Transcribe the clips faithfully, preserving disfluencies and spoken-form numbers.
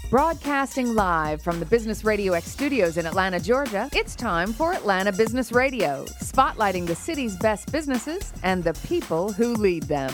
Broadcasting live from the Business Radio X studios in Atlanta, Georgia, it's time for Atlanta Business Radio, spotlighting the city's best businesses and the people who lead them.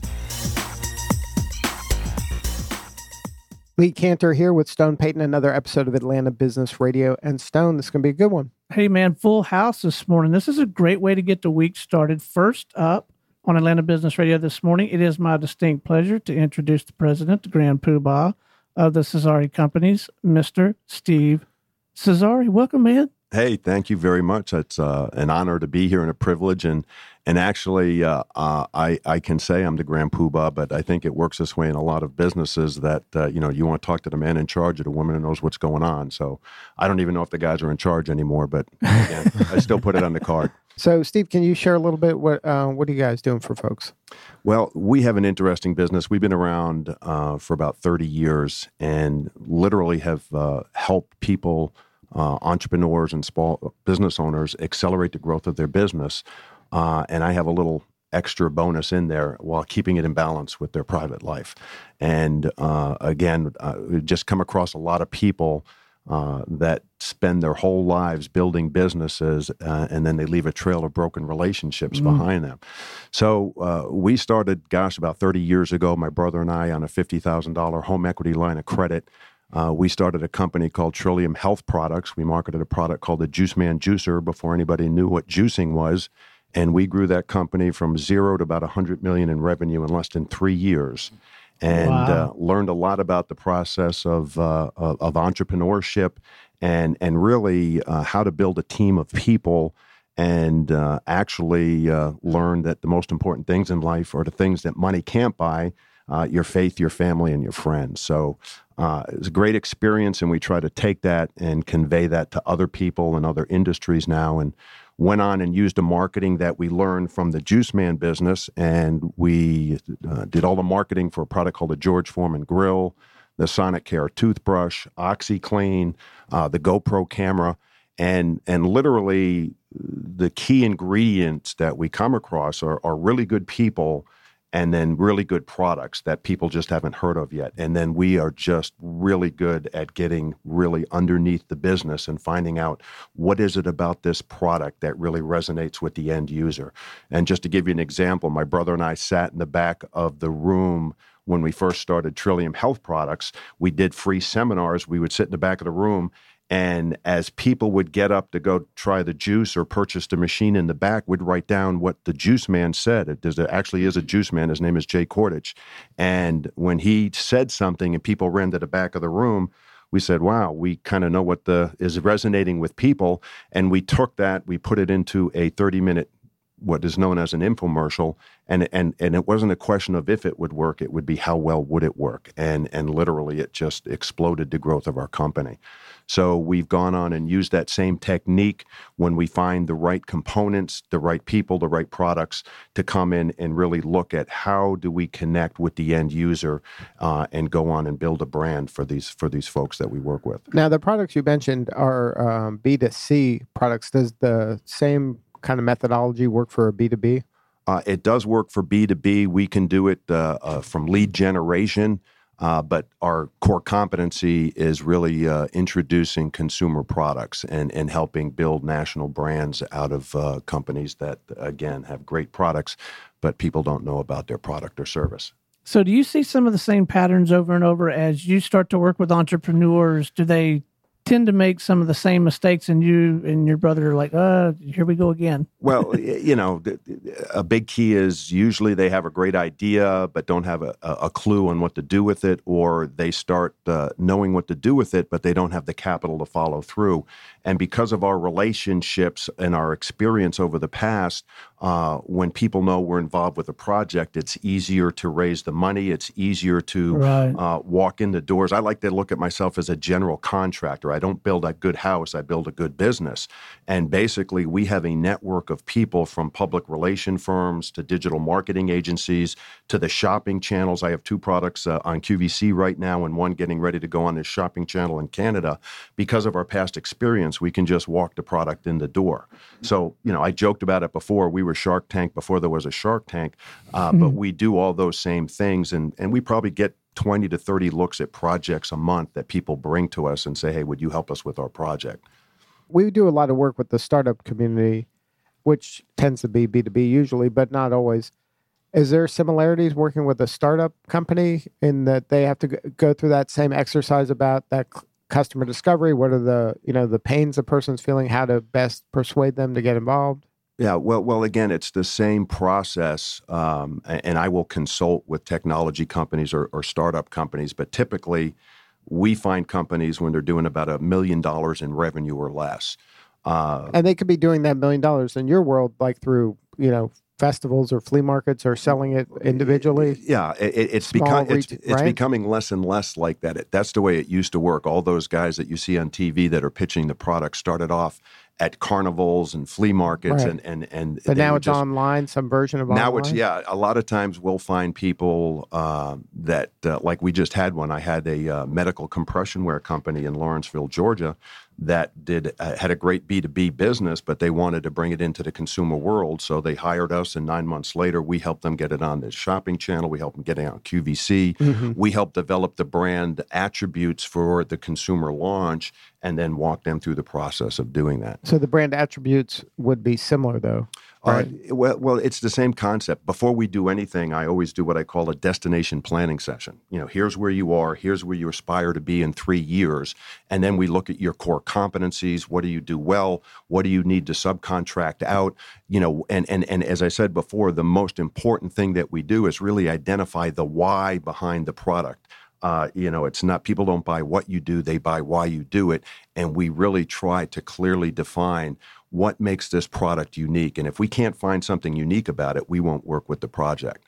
Lee Cantor here with Stone Payton, another episode of Atlanta Business Radio. And Stone, this is going to be a good one. Hey, man, full house this morning. This is a great way to get the week started. First up on Atlanta Business Radio this morning, it is my distinct pleasure to introduce the president, the grand poobah of the Cesari Companies, Mister Steve Cesari. Welcome, man. Hey, thank you very much. It's uh, an honor to be here and a privilege. And and actually, uh, uh, I, I can say I'm the grand poobah, but I think it works this way in a lot of businesses that, uh, you know, you want to talk to the man in charge or the woman who knows what's going on. So I don't even know if the guys are in charge anymore, but again, I still put it on the card. So, Steve, can you share a little bit? What uh, what are you guys doing for folks? Well, we have an interesting business. We've been around uh, for about thirty years and literally have uh, helped people, uh, entrepreneurs and small business owners accelerate the growth of their business. Uh, and I have a little extra bonus in there while keeping it in balance with their private life. And uh, again, uh, we've just come across a lot of people Uh, that spend their whole lives building businesses uh, and then they leave a trail of broken relationships mm. behind them. So uh, we started, gosh, about thirty years ago, my brother and I, on a fifty thousand dollars home equity line of credit. Uh, we started a company called Trillium Health Products. We marketed a product called the Juice Man Juicer before anybody knew what juicing was. And we grew that company from zero to about one hundred million dollars in revenue in less than three years. And wow. uh, learned a lot about the process of uh, of, of entrepreneurship and and really uh, how to build a team of people and uh, actually uh, learned that the most important things in life are the things that money can't buy, uh, your faith, your family, and your friends. So uh, it was a great experience, and we try to take that and convey that to other people and other industries now. And went on and used the marketing that we learned from the Juice Man business, and we uh, did all the marketing for a product called the George Foreman Grill, the Sonicare toothbrush, OxyClean, uh, the GoPro camera, and and literally the key ingredients that we come across are, are really good people and then really good products that people just haven't heard of yet. And then we are just really good at getting really underneath the business and finding out what is it about this product that really resonates with the end user. And just to give you an example, my brother and I sat in the back of the room when we first started Trillium Health Products. We did free seminars. We would sit in the back of the room, and as people would get up to go try the juice or purchase the machine in the back, we'd write down what the juice man said. It does, there actually is a juice man. His name is Jay Kordich. And when he said something and people ran to the back of the room, we said, wow, we kind of know what the is resonating with people. And we took that, we put it into a thirty-minute what is known as an infomercial, and and and it wasn't a question of if it would work, it would be how well would it work, and and literally it just exploded the growth of our company. So we've gone on and used that same technique when we find the right components, the right people, the right products to come in and really look at how do we connect with the end user uh, and go on and build a brand for these for these folks that we work with. Now, the products you mentioned are um, B two C products. Does the same kind of methodology work for a B two B? Uh, it does work for B two B. We can do it uh, uh, from lead generation, uh, but our core competency is really uh, introducing consumer products and, and helping build national brands out of uh, companies that, again, have great products, but people don't know about their product or service. So do you see some of the same patterns over and over as you start to work with entrepreneurs? Do they tend to make some of the same mistakes, and you and your brother are like, uh, here we go again? Well, you know, a big key is usually they have a great idea, but don't have a, a clue on what to do with it, or they start uh, knowing what to do with it, but they don't have the capital to follow through. And because of our relationships and our experience over the past, uh, when people know we're involved with a project, it's easier to raise the money. It's easier to right. uh, walk in the doors. I like to look at myself as a general contractor. I don't build a good house. I build a good business. And basically, we have a network of people from public relation firms to digital marketing agencies to the shopping channels. I have two products uh, on Q V C right now and one getting ready to go on this shopping channel in Canada. Because of our past experience, we can just walk the product in the door. So, you know, I joked about it before. We were Shark Tank before there was a Shark Tank, uh, mm-hmm. but we do all those same things. And, and we probably get twenty to thirty looks at projects a month that people bring to us and say, hey, would you help us with our project? We do a lot of work with the startup community, which tends to be B two B usually, but not always. Is there similarities working with a startup company in that they have to go through that same exercise about that customer discovery? What are the, you know, the pains a person's feeling, how to best persuade them to get involved? Yeah, well, well, again, it's the same process, um, and I will consult with technology companies or, or startup companies, but typically we find companies when they're doing about a million dollars in revenue or less. Uh, and they could be doing that million dollars in your world, like through, you know, festivals or flea markets or selling it individually. Yeah, it, it's become it's, it's right? becoming less and less like that. It, that's the way it used to work. All those guys that you see on T V that are pitching the product started off at carnivals and flea markets, right. and and and. But now it's just, online, some version of now online. Now it's yeah. A lot of times we'll find people uh, that uh, like we just had one. I had a uh, medical compression wear company in Lawrenceville, Georgia, that did uh, had a great B two B business, but they wanted to bring it into the consumer world. So they hired us, and nine months later, we helped them get it on the shopping channel. We helped them get it on Q V C. Mm-hmm. We helped develop the brand attributes for the consumer launch, and then walk them through the process of doing that. So the brand attributes would be similar, though. Right. Uh, well, well, it's the same concept. Before we do anything, I always do what I call a destination planning session. You know, here's where you are, here's where you aspire to be in three years, and then we look at your core competencies. What do you do well? What do you need to subcontract out? You know, and and and as I said before, the most important thing that we do is really identify the why behind the product. Uh, you know, it's not, people don't buy what you do, they buy why you do it. And we really try to clearly define what makes this product unique. And if we can't find something unique about it, we won't work with the project.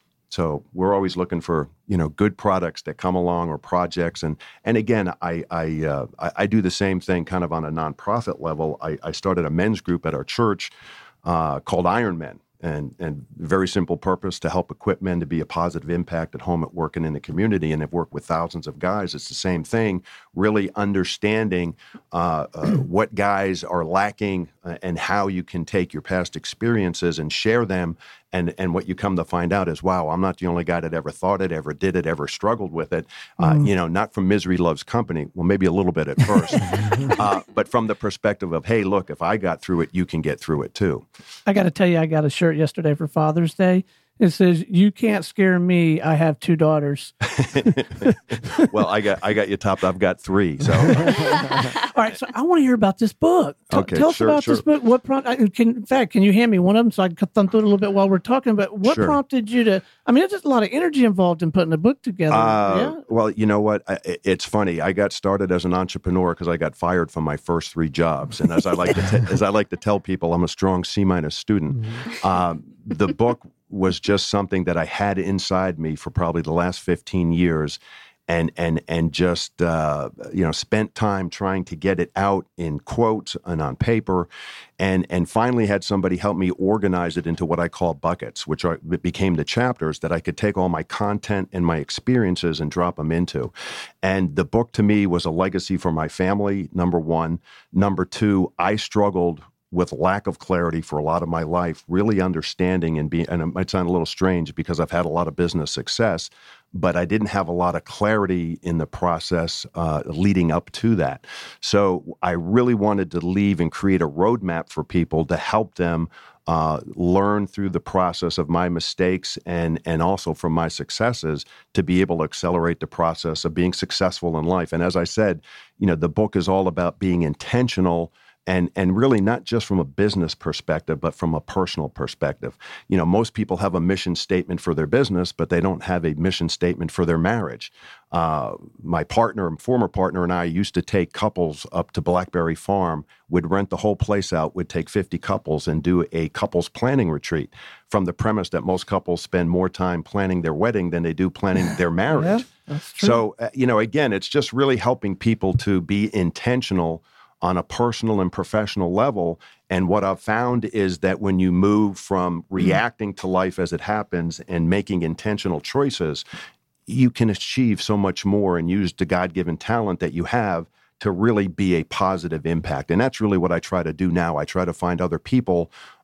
So we're always looking for, you know, good products that come along or projects. And and again, I I, uh, I, I do the same thing kind of on a nonprofit level. I, I started a men's group at our church uh, called Iron Men. And and very simple purpose, to help equip men to be a positive impact at home, at work, and in the community. And I've worked with thousands of guys. It's the same thing, really understanding uh, uh, what guys are lacking uh, and how you can take your past experiences and share them. And and what you come to find out is, wow, I'm not the only guy that ever thought it, ever did it, ever struggled with it. Uh, mm. You know, not from misery loves company. Well, maybe a little bit at first. uh, but from the perspective of, hey, look, if I got through it, you can get through it too. I got to tell you, I got a shirt yesterday for Father's Day. It says, "You can't scare me. I have two daughters." Well, I got I got you topped. I've got three. So, all right. So I want to hear about this book. T- okay, tell us sure, about sure. this book. What prompted? Can, in fact, can you hand me one of them so I can thumb through it a little bit while we're talking? But what sure. prompted you to? I mean, there's just a lot of energy involved in putting a book together. Uh, yeah. Well, you know what? I, it's funny. I got started as an entrepreneur because I got fired from my first three jobs, and as I like to t- as I like to tell people, I'm a strong C minus student. Mm-hmm. Um, the book was just something that I had inside me for probably the last fifteen years, and and and just uh, you know spent time trying to get it out in quotes and on paper, and and finally had somebody help me organize it into what I call buckets, which are, became the chapters that I could take all my content and my experiences and drop them into. And the book to me was a legacy for my family, number one. Number two, I struggled with lack of clarity for a lot of my life, really understanding and being, and it might sound a little strange because I've had a lot of business success, but I didn't have a lot of clarity in the process uh, leading up to that. So I really wanted to leave and create a roadmap for people to help them uh, learn through the process of my mistakes and and also from my successes to be able to accelerate the process of being successful in life. And as I said, you know, the book is all about being intentional. And and really not just from a business perspective, but from a personal perspective. You know, most people have a mission statement for their business, but they don't have a mission statement for their marriage. Uh, my partner, former partner and I used to take couples up to Blackberry Farm, would rent the whole place out, would take fifty couples and do a couples planning retreat from the premise that most couples spend more time planning their wedding than they do planning their marriage. Yeah, that's true. So, uh, you know, again, it's just really helping people to be intentional on a personal and professional level. And what I've found is that when you move from reacting to life as it happens and making intentional choices, you can achieve so much more and use the God-given talent that you have to really be a positive impact. And that's really what I try to do now. I try to find other people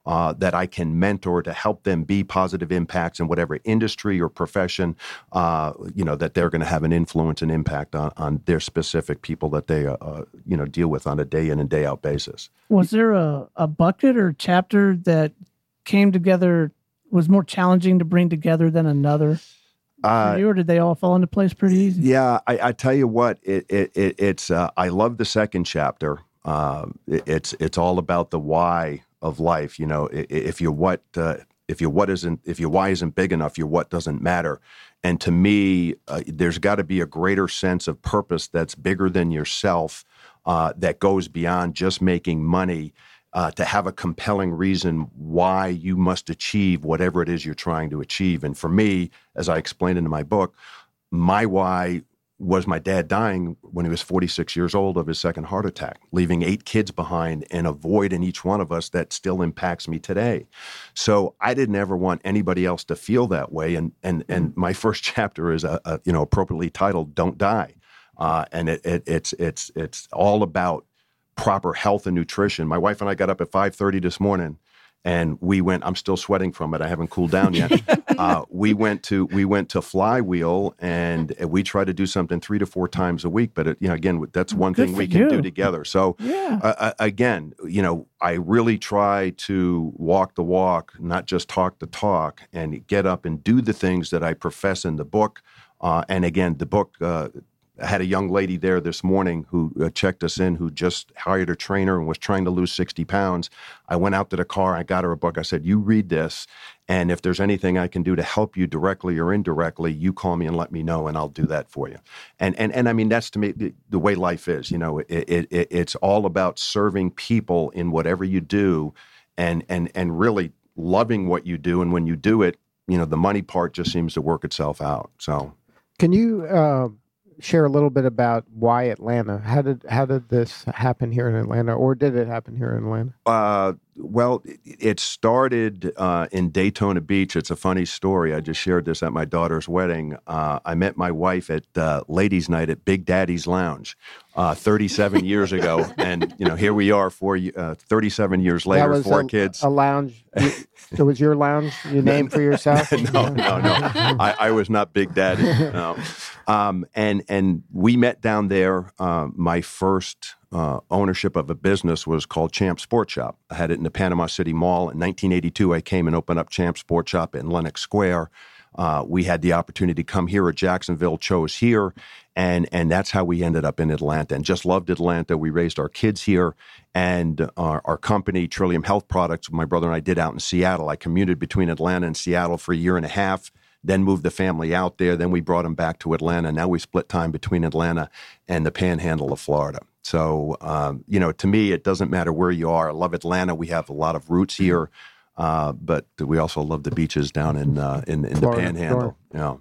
uh, that I can mentor to help them be positive impacts in whatever industry or profession, uh, you know, that they're going to have an influence and impact on, on their specific people that they, uh, you know, deal with on a day in and day out basis. Was there a, a bucket or chapter that came together, was more challenging to bring together than another? Uh, For you, or did they all fall into place pretty easy? Yeah, I, I tell you what, it, it, it it's uh, I love the second chapter. Uh, it, it's it's all about the why of life. You know, if your what uh, if your what isn't if your why isn't big enough, your what doesn't matter. And to me, uh, there's got to be a greater sense of purpose that's bigger than yourself, uh, that goes beyond just making money. Uh, to have a compelling reason why you must achieve whatever it is you're trying to achieve. And for me, as I explained in my book, my why was my dad dying when he was forty-six years old of his second heart attack, leaving eight kids behind and a void in each one of us that still impacts me today. So I didn't ever want anybody else to feel that way. And and and my first chapter is a, a you know appropriately titled "Don't Die," uh, and it, it it's it's it's all about proper health and nutrition. My wife and I got up at five thirty this morning, and we went. I'm still sweating from it. I haven't cooled down yet. uh, we went to we went to Flywheel, and we try to do something three to four times a week. But it, you know, again, that's one Good thing for we can you. do together. So Yeah. uh, again, you know, I really try to walk the walk, not just talk the talk, and get up and do the things that I profess in the book. Uh, and again, the book. Uh, I had a young lady there this morning who uh, checked us in, who just hired a trainer and was trying to lose sixty pounds. I went out to the car, I got her a book. I said, you read this, and if there's anything I can do to help you directly or indirectly, you call me and let me know, and I'll do that for you. And and and I mean, that's to me the, the way life is. You know, it, it, it it's all about serving people in whatever you do, and and and really loving what you do. And when you do it, you know, the money part just seems to work itself out. So, Can you uh, share a little bit about why Atlanta? How did how did this happen here in Atlanta, or did it happen here in Atlanta? Uh, well, it, it started uh, in Daytona Beach. It's a funny story. I just shared this at my daughter's wedding. Uh, I met my wife at uh, ladies' night at Big Daddy's Lounge uh, thirty-seven years ago, and you know, here we are, four uh, thirty-seven years later, That was four a, kids. A lounge. It was your lounge you named for yourself? no, no, no. I, I was not Big Daddy. No. Um, and and we met down there. Uh, my first uh, ownership of a business was called Champ Sport Shop. I had it in the Panama City Mall. In nineteen eighty-two, I came and opened up Champ Sport Shop in Lenox Square. Uh, we had the opportunity to come here at Jacksonville, chose here, and and that's how we ended up in Atlanta, and just loved Atlanta. We raised our kids here, and our, our company, Trillium Health Products, my brother and I did out in Seattle. I commuted between Atlanta and Seattle for a year and a half, then moved the family out there. Then we brought them back to Atlanta. Now we split time between Atlanta and the Panhandle of Florida. So, um, you know, to me, it doesn't matter where you are. I love Atlanta. We have a lot of roots here. Uh, but we also love the beaches down in uh, in, in the Florida, Panhandle. Yeah.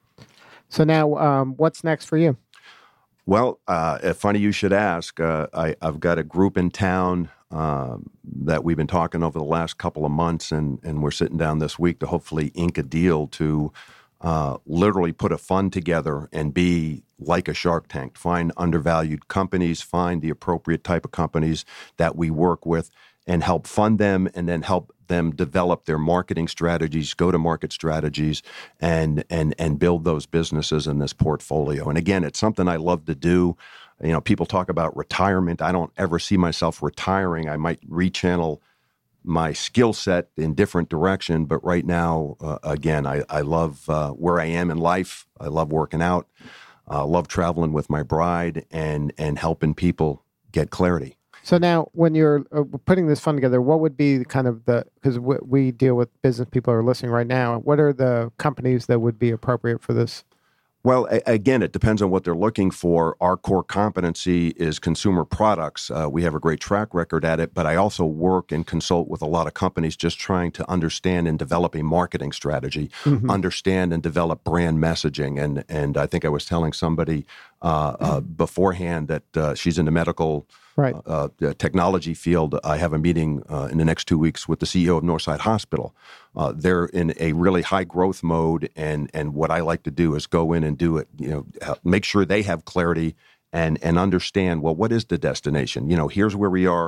So now, um, what's next for you? Well, uh, funny you should ask. Uh, I, I've got a group in town um, that we've been talking over the last couple of months, and and we're sitting down this week to hopefully ink a deal to uh, literally put a fund together and be like a Shark Tank, find undervalued companies, find the appropriate type of companies that we work with, and help fund them, and then help them develop their marketing strategies, go-to-market strategies, and and and build those businesses in this portfolio. And again, it's something I love to do. You know, people talk about retirement. I don't ever see myself retiring. I might rechannel my skill set in different direction, but right now, uh, again, I, I love uh, where I am in life. I love working out. I uh, love traveling with my bride and and helping people get clarity. So now, when you're uh, putting this fund together, what would be kind of the, because w- we deal with business people who are listening right now, what are the companies that would be appropriate for this? Well, a- again, it depends on what they're looking for. Our core competency is consumer products. Uh, we have a great track record at it, but I also work and consult with a lot of companies just trying to understand and develop a marketing strategy, mm-hmm. understand and develop brand messaging. And and I think I was telling somebody uh, uh, beforehand that uh, she's in the medical Right. Uh, the technology field. I have a meeting uh, in the next two weeks with the C E O of Northside Hospital. Uh, they're in a really high growth mode, and and what I like to do is go in and do it. You know, make sure they have clarity and and understand. Well, what is the destination? You know, here's where we are.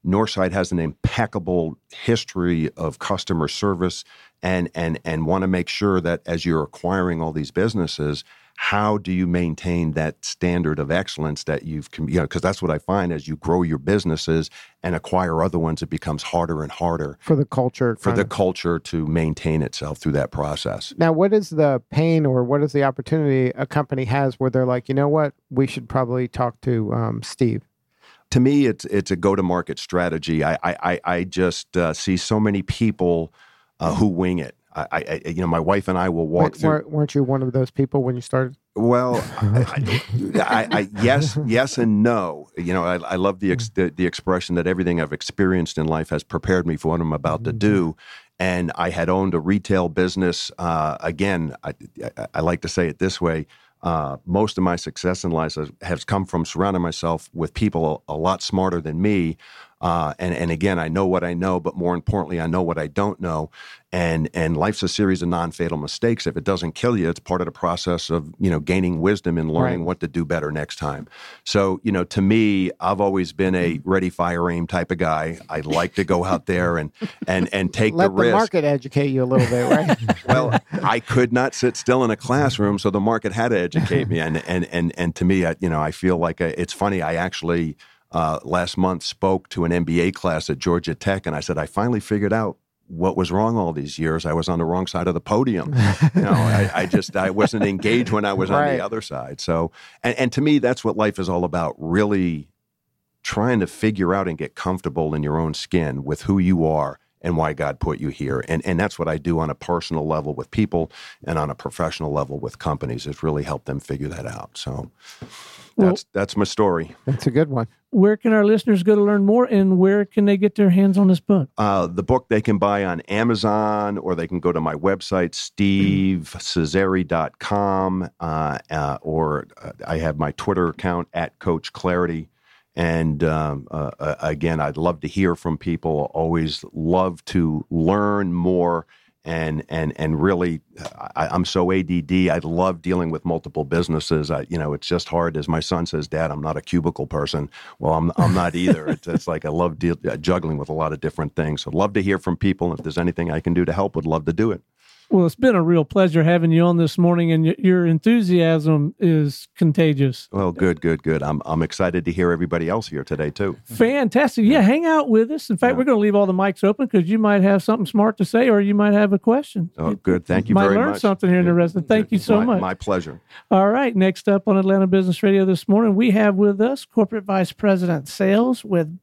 Northside has an impeccable history of customer service, and and and want to make sure that as you're acquiring all these businesses, how do you maintain that standard of excellence that you've, you know, because that's what I find as you grow your businesses and acquire other ones, it becomes harder and harder for the culture, for the of. culture to maintain itself through that process. Now, what is the pain or what is the opportunity a company has where they're like, you know what, we should probably talk to um, Steve? To me, it's it's a go-to-market strategy. I I, I just uh, see so many people uh, who wing it. I, I, you know, my wife and I will walk Wait, through. Weren't you one of those people when you started? Well, I, I, I, yes, yes, and no. You know, I, I love the, ex, the the expression that everything I've experienced in life has prepared me for what I'm about to do. And I had owned a retail business. Uh, again, I, I, I like to say it this way. Uh, most of my success in life has, has come from surrounding myself with people a, a lot smarter than me. Uh, and, and again, I know what I know, but more importantly, I know what I don't know. And and life's a series of non-fatal mistakes. If it doesn't kill you, it's part of the process of, you know, gaining wisdom and learning right. what to do better next time. So, you know, to me, I've always been a ready, fire, aim type of guy. I like to go out there and and and take Let the risk. Let the market educate you a little bit, right? Well, I could not sit still in a classroom, so the market had to educate me. And and and and to me, I, you know, I feel like a, it's funny. I actually. Uh, last month spoke to an M B A class at Georgia Tech, and I said, I finally figured out what was wrong all these years. I was on the wrong side of the podium. You know, I, I just, I wasn't engaged when I was right. on the other side. So, and, and to me, that's what life is all about, really trying to figure out and get comfortable in your own skin with who you are and why God put you here. And and that's what I do on a personal level with people and on a professional level with companies, is really help them figure that out. So that's well, that's my story. That's a good one. Where can our listeners go to learn more, and where can they get their hands on this book? Uh, the book they can buy on Amazon, or they can go to my website, steve cesari dot com, uh, uh, or uh, I have my Twitter account, at Coach Clarity. And um, uh, uh, again, I'd love to hear from people. Always love to learn more. And and and really, I, I'm so A D D. I love dealing with multiple businesses. I, you know, it's just hard. As my son says, Dad, I'm not a cubicle person. Well, I'm I'm not either. It's, it's like I love deal, juggling with a lot of different things. So, love to hear from people. If there's anything I can do to help, would love to do it. Well, it's been a real pleasure having you on this morning, and y- your enthusiasm is contagious. Well, good, good, good. I'm I'm excited to hear everybody else here today, too. Fantastic. Yeah, hang out with us. In fact, yeah. we're going to leave all the mics open because you might have something smart to say, or you might have a question. Oh, good. Thank you might very much. Might learn something here in the rest. Thank you so my, much. My pleasure. All right. Next up on Atlanta Business Radio this morning, we have with us Corporate Vice President Sales with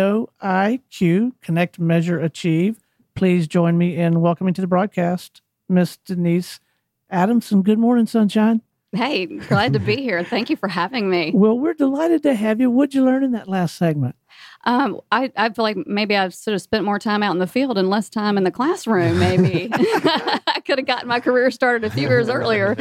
BioIQ, Connect, Measure, Achieve. Please join me in welcoming to the broadcast Miss Denise Adamson. Good morning, sunshine. Hey, glad to be here. Thank you for having me. Well, we're delighted to have you. What'd you learn in that last segment? Um, I, I feel like maybe I've sort of spent more time out in the field and less time in the classroom, maybe. I could have gotten my career started a few years earlier.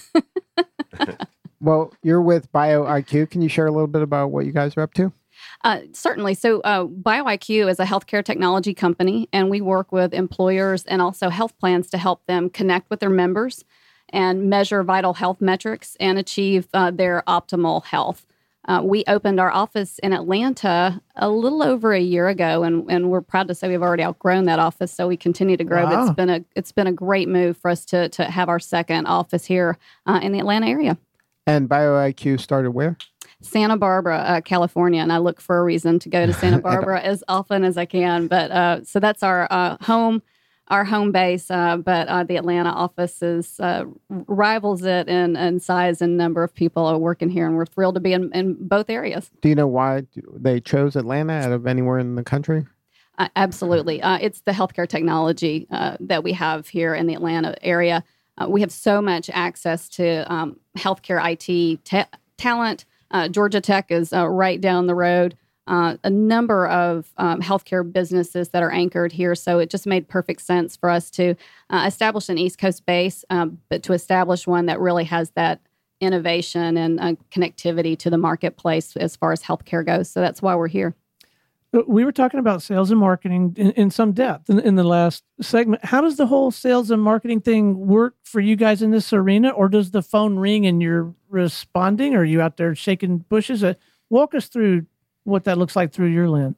Well, you're with BioIQ. Can you share a little bit about what you guys are up to? Uh, certainly. So uh, BioIQ is a healthcare technology company, and we work with employers and also health plans to help them connect with their members and measure vital health metrics and achieve uh, their optimal health. Uh, we opened our office in Atlanta a little over a year ago, and, and we're proud to say we've already outgrown that office, so we continue to grow. Wow. But it's been a it's been a great move for us to to have our second office here uh, in the Atlanta area. And BioIQ started where? Santa Barbara, uh, California, and I look for a reason to go to Santa Barbara as often as I can. But uh, so that's our uh, home, our home base. Uh, but uh, the Atlanta office is uh, rivals it in, in size and number of people are working here, and we're thrilled to be in, in both areas. Do you know why they chose Atlanta out of anywhere in the country? Uh, absolutely, uh, it's the healthcare technology uh, that we have here in the Atlanta area. Uh, we have so much access to um, healthcare I T te- talent. Uh, Georgia Tech is uh, right down the road. Uh, a number of um, healthcare businesses that are anchored here. So it just made perfect sense for us to uh, establish an East Coast base, um, but to establish one that really has that innovation and uh, connectivity to the marketplace as far as healthcare goes. So that's why we're here. We were talking about sales and marketing in, in some depth in, in the last segment. How does the whole sales and marketing thing work for you guys in this arena? Or does the phone ring and you're responding? Or are you out there shaking bushes? Uh, walk us through what that looks like through your lens.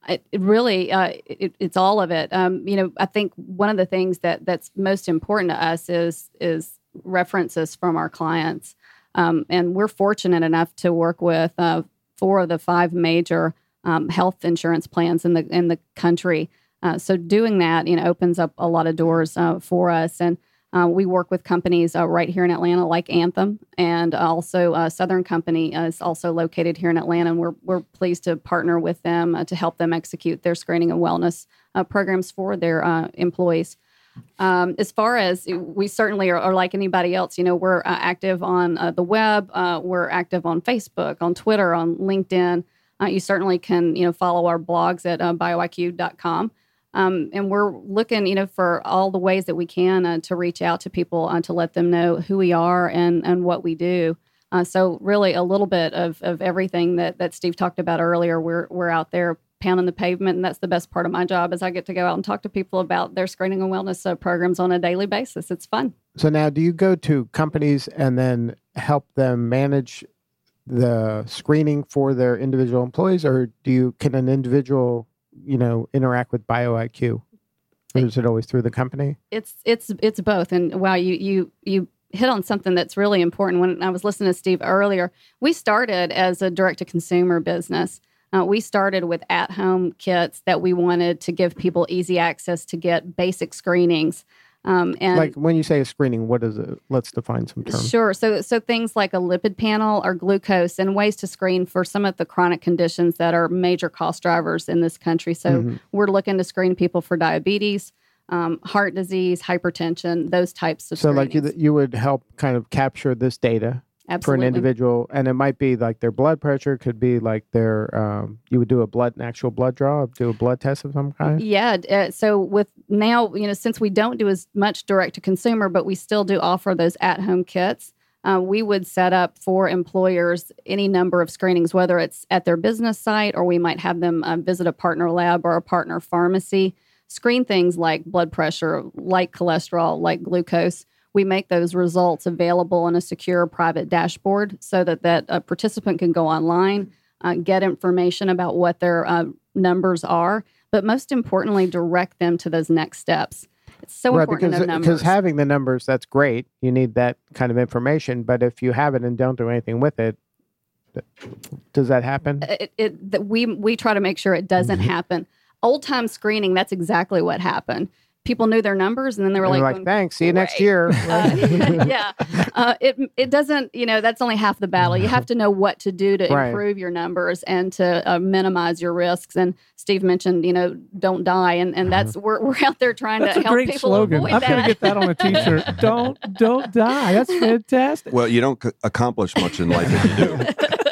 It, it really, uh, it, it's all of it. Um, you know, I think one of the things that that's most important to us is is references from our clients, um, and we're fortunate enough to work with uh, four of the five major um, health insurance plans in the in the country. Uh, so doing that, you know, opens up a lot of doors uh, for us, and uh, we work with companies uh, right here in Atlanta, like Anthem, and also uh, Southern Company uh, is also located here in Atlanta, and we're we're pleased to partner with them uh, to help them execute their screening and wellness uh, programs for their uh, employees. Um, as far as we certainly are, are like anybody else, you know, we're uh, active on uh, the web, uh, we're active on Facebook, on Twitter, on LinkedIn. Uh, you certainly can, you know, follow our blogs at uh, bio I Q dot com. Um, and we're looking, you know, for all the ways that we can uh, to reach out to people uh, to let them know who we are and, and what we do. Uh, so really a little bit of, of everything that, that Steve talked about earlier. We're we're out there pounding the pavement, and that's the best part of my job is I get to go out and talk to people about their screening and wellness uh, programs on a daily basis. It's fun. So now, do you go to companies and then help them manage the screening for their individual employees, or do you can an individual you know, interact with BioIQ? Or is it always through the company? It's it's it's both. And wow, you you you hit on something that's really important. When I was listening to Steve earlier, we started as a direct-to-consumer business. Uh, we started with at-home kits that we wanted to give people easy access to get basic screenings. Um, and like when you say a screening, what is it? Let's define some terms. Sure. So, so things like a lipid panel or glucose, and ways to screen for some of the chronic conditions that are major cost drivers in this country. So, mm-hmm. we're looking to screen people for diabetes, um, heart disease, hypertension, those types of. So, screenings. like you, you would help kind of capture this data. Absolutely. For an individual, and it might be like their blood pressure, could be like their, um, you would do a blood, an actual blood draw, do a blood test of some kind? Yeah. Uh, so with now, you know, since we don't do as much direct to consumer, but we still do offer those at-home kits, uh, we would set up for employers any number of screenings, whether it's at their business site or we might have them uh, visit a partner lab or a partner pharmacy, screen things like blood pressure, like cholesterol, like glucose. We make those results available in a secure private dashboard so that that a participant can go online, uh, get information about what their uh, numbers are, but most importantly, direct them to those next steps. It's so right, important because, to know numbers. Because having the numbers, that's great. You need that kind of information. But if you have it and don't do anything with it, does that happen? It, it, that we, we try to make sure it doesn't happen. Old-time screening, that's exactly what happened. People knew their numbers, and then they were like, like, thanks, see you next year. uh, yeah. Uh, it it doesn't, you know, that's only half the battle. You have to know what to do to right. improve your numbers and to uh, minimize your risks. And Steve mentioned, you know, don't die. And, and that's, we're, we're out there trying that's to a help great people slogan. avoid I'm that. going to get that on a t-shirt. don't, don't die. That's fantastic. Well, you don't c- accomplish much in life if you do.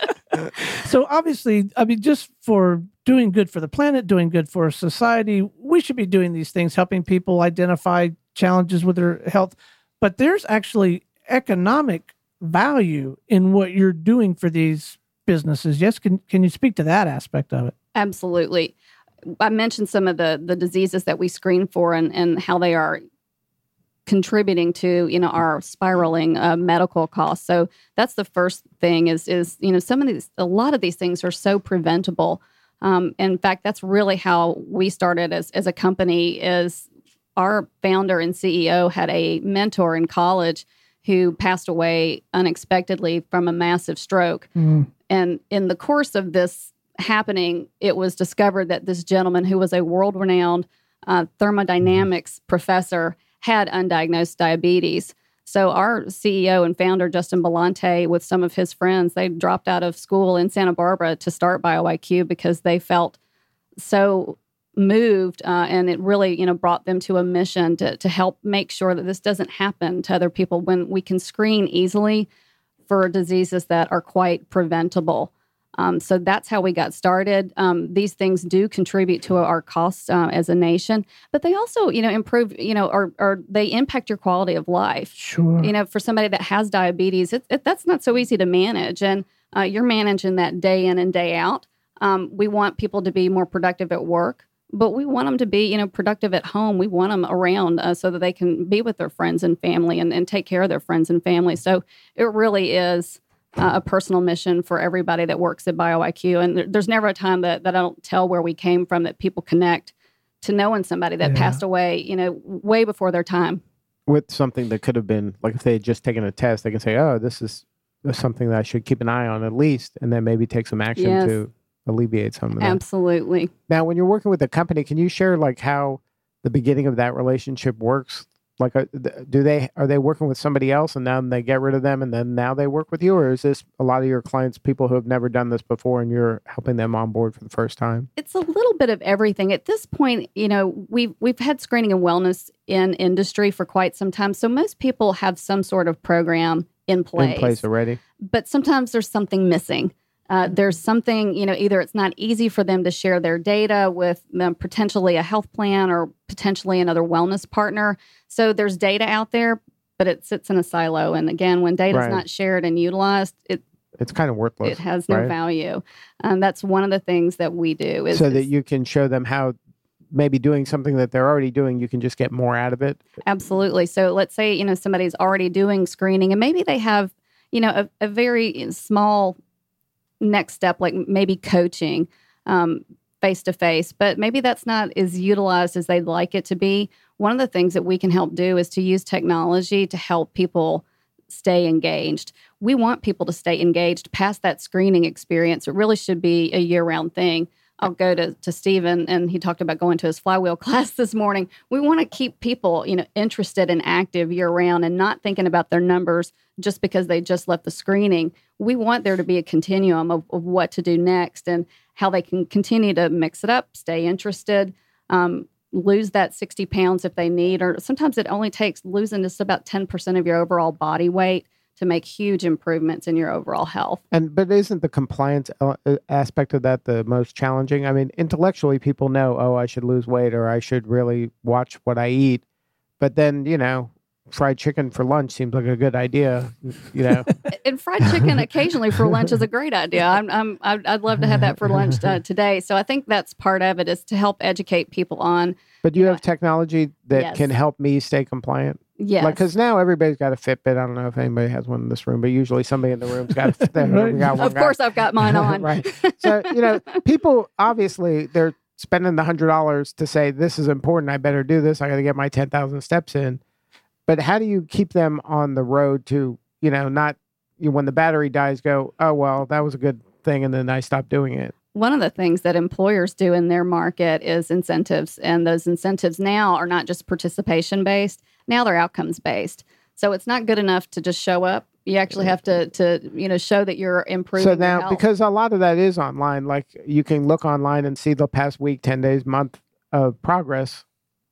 So obviously, I mean, just for doing good for the planet, doing good for society, we should be doing these things, helping people identify challenges with their health. But there's actually economic value in what you're doing for these businesses. Yes, can can you speak to that aspect of it? Absolutely. I mentioned some of the the diseases that we screen for and, and how they are contributing to, you know, our spiraling uh, medical costs. So that's the first thing is, is, you know, some of these, a lot of these things are so preventable. Um, in fact, that's really how we started as, as a company is our founder and C E O had a mentor in college who passed away unexpectedly from a massive stroke. Mm. And in the course of this happening, it was discovered that this gentleman who was a world-renowned uh, thermodynamics professor had undiagnosed diabetes. So our C E O and founder, Justin Belante, with some of his friends, they dropped out of school in Santa Barbara to start BioIQ because they felt so moved, uh, and it really, you know, brought them to a mission to to help make sure that this doesn't happen to other people when we can screen easily for diseases that are quite preventable. Um, so that's how we got started. Um, these things do contribute to our costs uh, as a nation, but they also, you know, improve, you know, or, or they impact your quality of life. Sure. You know, for somebody that has diabetes, it, it, that's not so easy to manage. And uh, you're managing that day in and day out. Um, we want people to be more productive at work, but we want them to be, you know, productive at home. We want them around uh, so that they can be with their friends and family and, and take care of their friends and family. So it really is uh, a personal mission for everybody that works at BioIQ. And there, there's never a time that, that I don't tell where we came from, that people connect to knowing somebody that Yeah. passed away, you know, way before their time. With something that could have been, like if they had just taken a test, they can say, oh, this is something that I should keep an eye on at least, and then maybe take some action Yes. to alleviate some of that. Absolutely. Now, when you're working with a company, can you share like how the beginning of that relationship works? Like, uh, th- do they are they working with somebody else, and then they get rid of them, and then now they work with you, or is this a lot of your clients people who have never done this before, and you're helping them on board for the first time? It's a little bit of everything. At this point, you know, we've we've had screening and wellness in industry for quite some time, so most people have some sort of program in place. In place already. But sometimes there's something missing. Uh, there's something, you know, either it's not easy for them to share their data with um, potentially a health plan or potentially another wellness partner. So there's data out there, but it sits in a silo. And again, when data is Right. not shared and utilized, it It's kind of worthless. it has no right? value. And that's one of the things that we do. Is, so that is- you can show them how maybe doing something that they're already doing, you can just get more out of it. Absolutely. So let's say, you know, somebody's already doing screening and maybe they have, you know, a, a very small next step, like maybe coaching um, face-to-face, but maybe that's not as utilized as they'd like it to be. One of the things that we can help do is to use technology to help people stay engaged. We want people to stay engaged past that screening experience. It really should be a year-round thing. I'll go to, to Stephen, and he talked about going to his flywheel class this morning. We want to keep people, you know, interested and active year-round and not thinking about their numbers just because they just left the screening. We want there to be a continuum of, of what to do next and how they can continue to mix it up, stay interested, um, lose that sixty pounds if they need, or sometimes it only takes losing just about ten percent of your overall body weight to make huge improvements in your overall health. And but isn't the compliance el- uh, aspect of that the most challenging? I mean, intellectually, people know, oh, I should lose weight or I should really watch what I eat. But then, you know, fried chicken for lunch seems like a good idea. You know, And fried chicken occasionally for lunch is a great idea. I'm, I'm, I'd I'd love to have that for lunch uh, today. So I think that's part of it, is to help educate people on. but you Yeah. have technology that Yes. can help me stay compliant. Yes. Like, because now everybody's got a Fitbit. I don't know if anybody has one in this room, but usually somebody in the room's got a Fitbit. Right. We got one of guy. course, I've got mine on. Right. So, you know, people obviously they're spending the one hundred dollars to say, this is important. I better do this. I got to get my ten thousand steps in. But how do you keep them on the road to, you know, not you, when the battery dies, go, oh, well, that was a good thing. And then I stopped doing it. One of the things that employers do in their market is incentives. And those incentives now are not just participation based, now they're outcomes based. So it's not good enough to just show up. You actually have to, to you know, show that you're improving. So your now, health. because a lot of that is online, like you can look online and see the past week, ten days, month of progress.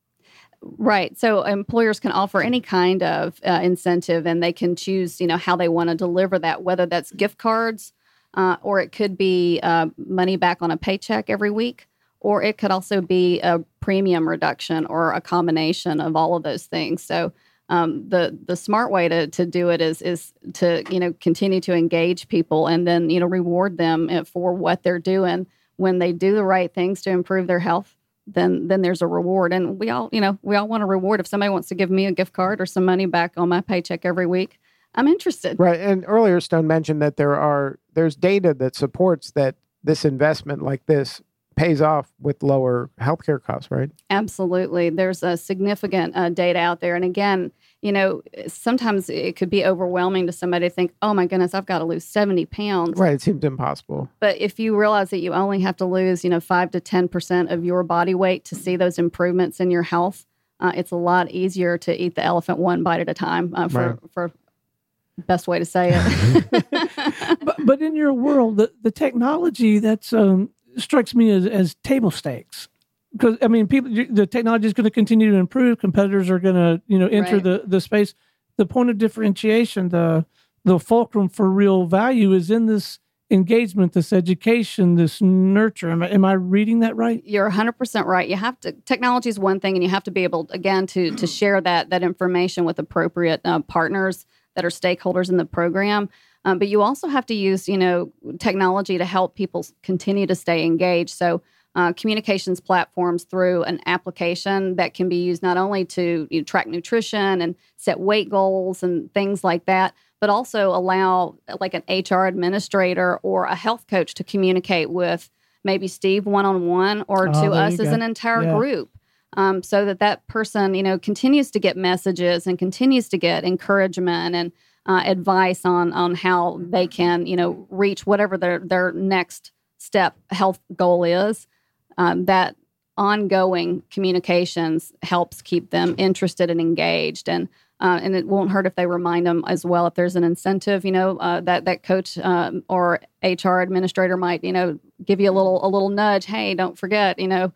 Right. So employers can offer any kind of uh, incentive, and they can choose, you know, how they want to deliver that, whether that's gift cards, uh, or it could be uh, money back on a paycheck every week, or it could also be a premium reduction or a combination of all of those things. So um, the the smart way to to do it is is to, you know, continue to engage people and then, you know, reward them for what they're doing. When they do the right things to improve their health, then then there's a reward. And we all, you know, we all want a reward. If somebody wants to give me a gift card or some money back on my paycheck every week, I'm interested. Right. And earlier, Stone mentioned that there are there's data that supports that this investment like this pays off with lower healthcare costs, right? Absolutely. There's a significant uh, data out there. And again, you know, sometimes it could be overwhelming to somebody to think, oh my goodness, I've got to lose seventy pounds. Right. It seems impossible. But if you realize that you only have to lose, you know, five to ten percent of your body weight to see those improvements in your health, uh, it's a lot easier to eat the elephant one bite at a time, uh, for, Right. for best way to say it. but, but in your world, the, the technology that's um, strikes me as, as table stakes. Because I mean, people, the technology is going to continue to improve. Competitors are going to, you know, enter Right. the, the space. The point of differentiation, the the fulcrum for real value, is in this engagement, this education, this nurture. Am I, am I reading that right? You're one hundred percent right. You have to, technology is one thing, and you have to be able, again, to to share that that information with appropriate uh, partners that are stakeholders in the program. Um, but you also have to use, you know, technology to help people continue to stay engaged. So uh, communications platforms through an application that can be used not only to, you know, track nutrition and set weight goals and things like that, but also allow like an H R administrator or a health coach to communicate with maybe Steve one-on-one or Oh, to there us you as go. an entire Yeah. group. Um, so that that person, you know, continues to get messages and continues to get encouragement and uh, advice on on how they can, you know, reach whatever their their next step health goal is. Um, that ongoing communications helps keep them interested and engaged, and uh, and it won't hurt if they remind them as well if there's an incentive. You know, uh, that that coach um, or H R administrator might, you know, give you a little a little nudge. Hey, don't forget, you know.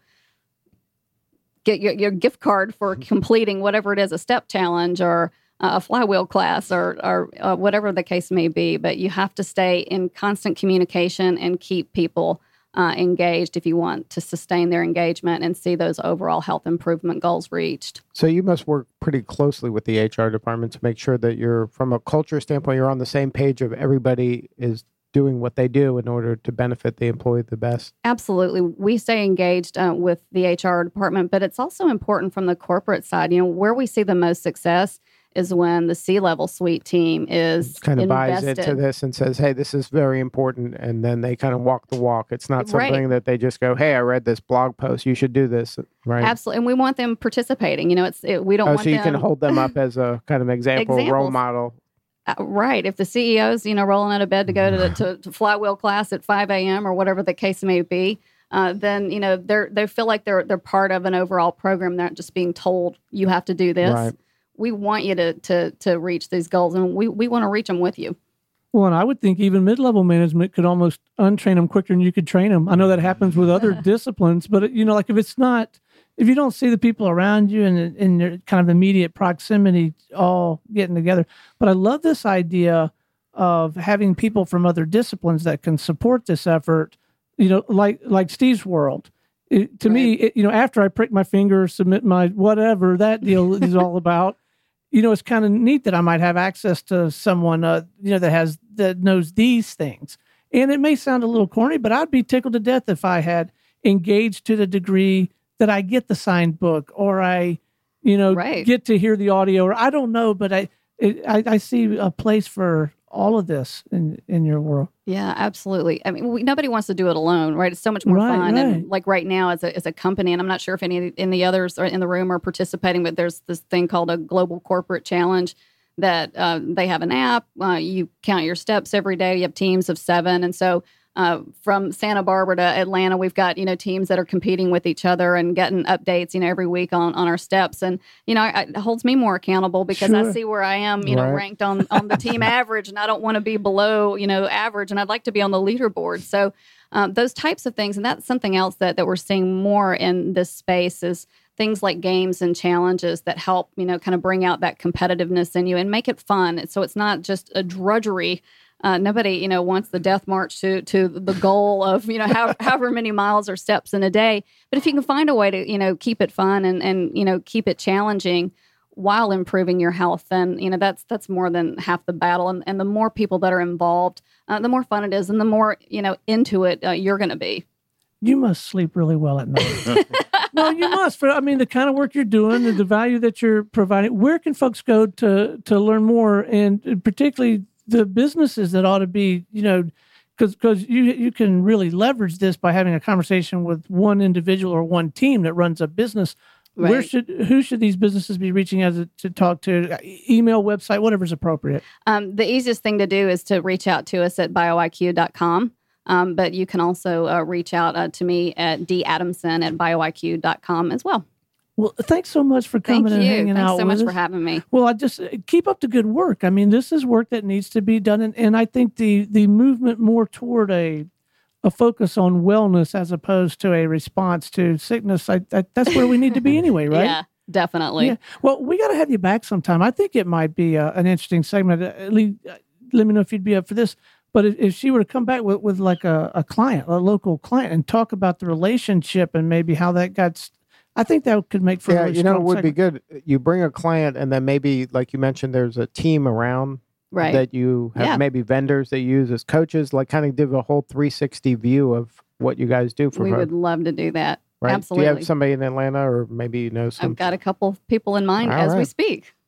Get your, your gift card for completing whatever it is, a step challenge or uh, a flywheel class or, or uh, whatever the case may be. But you have to stay in constant communication and keep people uh, engaged if you want to sustain their engagement and see those overall health improvement goals reached. So you must work pretty closely with the H R department to make sure that you're, from a culture standpoint, you're on the same page of everybody is doing what they do in order to benefit the employee the best. Absolutely. We stay engaged uh, with the H R department, but it's also important from the corporate side. You know, where we see the most success is when the C-level suite team is Kind of invested. buys into this and says, hey, this is very important. And then they kind of walk the walk. It's not Right. something that they just go, hey, I read this blog post. You should do this. Right. Absolutely. And we want them participating. You know, it's it, we don't Oh, want so you them... can hold them up as a kind of example, role Examples. model. Uh, right. If the C E O's, you know, rolling out of bed to go to, the, to, to flywheel class at five a.m. or whatever the case may be, uh, then, you know, they're, they feel like they're they're part of an overall program. They're not just being told you have to do this. Right. We want you to to to reach these goals, and we, we want to reach them with you. Well, and I would think even mid-level management could almost untrain them quicker than you could train them. I know that happens with other disciplines, but, you know, like if it's not, if you don't see the people around you and in your kind of immediate proximity all getting together. But I love this idea of having people from other disciplines that can support this effort, you know, like like Steve's World. It, to me, it, you know, after I prick my finger, submit my whatever that deal is all about, you know, it's kind of neat that I might have access to someone, uh, you know, that has, that knows these things. And it may sound a little corny, but I'd be tickled to death if I had engaged to the degree that I get the signed book or I, you know, Right. get to hear the audio, or I don't know, but I, it, I, I see a place for all of this in, in your world. Yeah, absolutely. I mean, we, nobody wants to do it alone, right? It's so much more Right, fun. right. And like right now, as a as a company, and I'm not sure if any in the others are in the room are participating, but there's this thing called a Global Corporate Challenge that uh, they have an app. Uh, you count your steps every day. You have teams of seven, and so. Uh, from Santa Barbara to Atlanta, we've got, you know, teams that are competing with each other and getting updates, you know, every week on, on our steps. And, you know, I, it holds me more accountable because Sure. I see where I am, you know, Right. ranked on, on the team average, and I don't want to be below, you know, average. And I'd like to be on the leaderboard. So um, those types of things. And that's something else that, that we're seeing more in this space is things like games and challenges that help, you know, kind of bring out that competitiveness in you and make it fun. So it's not just a drudgery. Uh, nobody, you know, wants the death march to to the goal of, you know, how, however many miles or steps in a day. But if you can find a way to, you know, keep it fun and, and, you know, keep it challenging while improving your health, then, you know, that's that's more than half the battle. And, and the more people that are involved, uh, the more fun it is and the more, you know, into it uh, you're going to be. You must sleep really well at night. No, you must. For I mean, the kind of work you're doing, the, the value that you're providing. Where can folks go to to learn more, and particularly the businesses that ought to be, you know, because because you you can really leverage this by having a conversation with one individual or one team that runs a business. Right. Where should who should these businesses be reaching out to, to talk to? Email, website, whatever's appropriate. Um, the easiest thing to do is to reach out to us at bio I Q dot com. Um, but you can also uh, reach out uh, to me at d adamson at bio I Q dot com as well. Well, thanks so much for Thank coming you. and hanging Thanks out so with much us. for having me. Well, I just keep up the good work. I mean, this is work that needs to be done, and, and I think the the movement more toward a a focus on wellness as opposed to a response to sickness. I, I that's where we need to be anyway, right? Yeah, definitely. Yeah. Well, we got to have you back sometime. I think it might be a, an interesting segment. At least, let me know if you'd be up for this. But if, if she were to come back with, with like a, a client, a local client, and talk about the relationship and maybe how that got. St- I think that could make for Yeah, a really you know, it strong would segment. be good. You bring a client, and then maybe, like you mentioned, there's a team around Right. that you have, Yeah. maybe vendors that you use as coaches, like kind of give a whole three sixty view of what you guys do for we folks, would love to do that. right? Absolutely. Do you have somebing in Atlanta, or maybe you know some? I've got a couple people in mind All as we right. speak.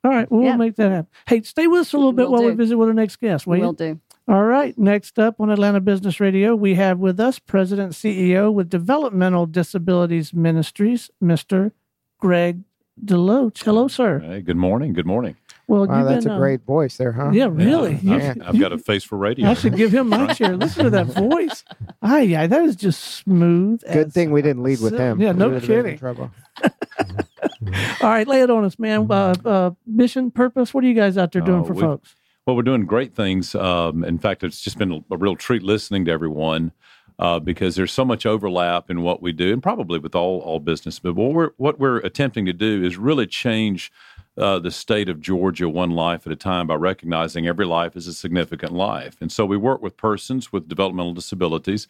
All right. Well, Yeah. we'll make that happen. Hey, stay with us a little bit Will while we do. visit with our next guest. Will you? Will do. All right. Next up on Atlanta Business Radio, we have with us President and C E O with Developmental Disabilities Ministries, Mister Greg Deloach. Hello, sir. Hey, good morning. Good morning. Well, Wow, you've that's been, a uh, great voice there, huh? Yeah, really. I've, You- I've, I've you- got a face for radio. I should give him my chair. Listen to that voice. Aye, yeah, that is just smooth. Good as thing we didn't lead with silk. him. Yeah, We no would've been in kidding. trouble. All right, lay it on us, man. Uh, uh, mission, purpose. What are you guys out there doing Oh, for we've- folks? Well, we're doing great things. Um, in fact, it's just been a, a real treat listening to everyone uh, because there's so much overlap in what we do, and probably with all all business. But what we're what we're attempting to do is really change uh, the state of Georgia one life at a time by recognizing every life is a significant life. And so we work with persons with developmental disabilities,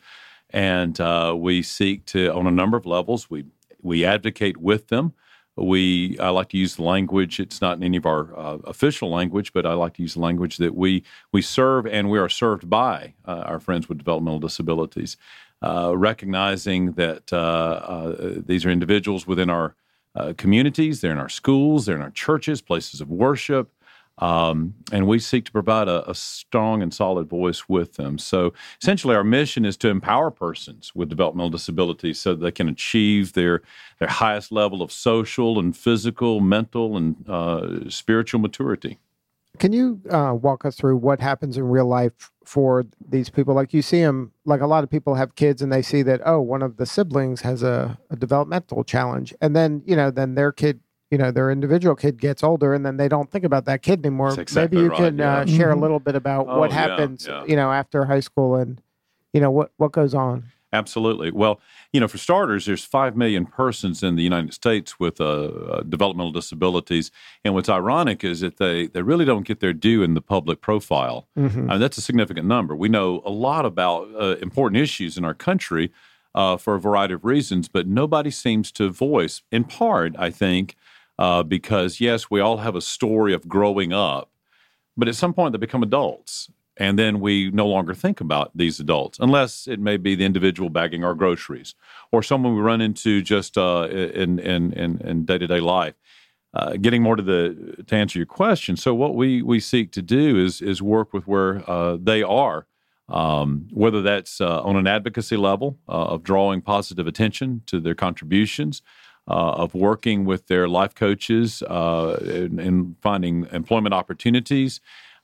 and uh, we seek to, on a number of levels, we we advocate with them. We, I like to use the language. It's not in any of our uh, official language, but I like to use the language that we we serve and we are served by uh, our friends with developmental disabilities, uh, recognizing that uh, uh, these are individuals within our uh, communities. They're in our schools. They're in our churches, places of worship. Um, and we seek to provide a, a strong and solid voice with them. So essentially our mission is to empower persons with developmental disabilities so that they can achieve their, their highest level of social and physical, mental, and uh, spiritual maturity. Can you uh, walk us through what happens in real life for these people? Like you see them, like a lot of people have kids and they see that, oh, one of the siblings has a, a developmental challenge. And then, you know, then their kid, you know, their individual kid gets older and then they don't think about that kid anymore. That's exactly Maybe you right, can yeah. uh, share Mhm. a little bit about Oh, what yeah, happens, yeah. you know, after high school and, you know, what, what goes on. Absolutely. Well, you know, for starters, there's five million persons in the United States with uh, uh, developmental disabilities. And what's ironic is that they, they really don't get their due in the public profile. Mhm. I mean, that's a significant number. We know a lot about uh, important issues in our country uh, for a variety of reasons, but nobody seems to voice, in part, I think, uh, because, yes, we all have a story of growing up, but at some point they become adults. And then we no longer think about these adults, unless it may be the individual bagging our groceries or someone we run into just uh, in, in, in, in day-to-day life. Uh, getting more to the to answer your question, so what we, we seek to do is is work with where uh, they are, um, whether that's uh, on an advocacy level uh, of drawing positive attention to their contributions, uh, of working with their life coaches uh, in, in finding employment opportunities,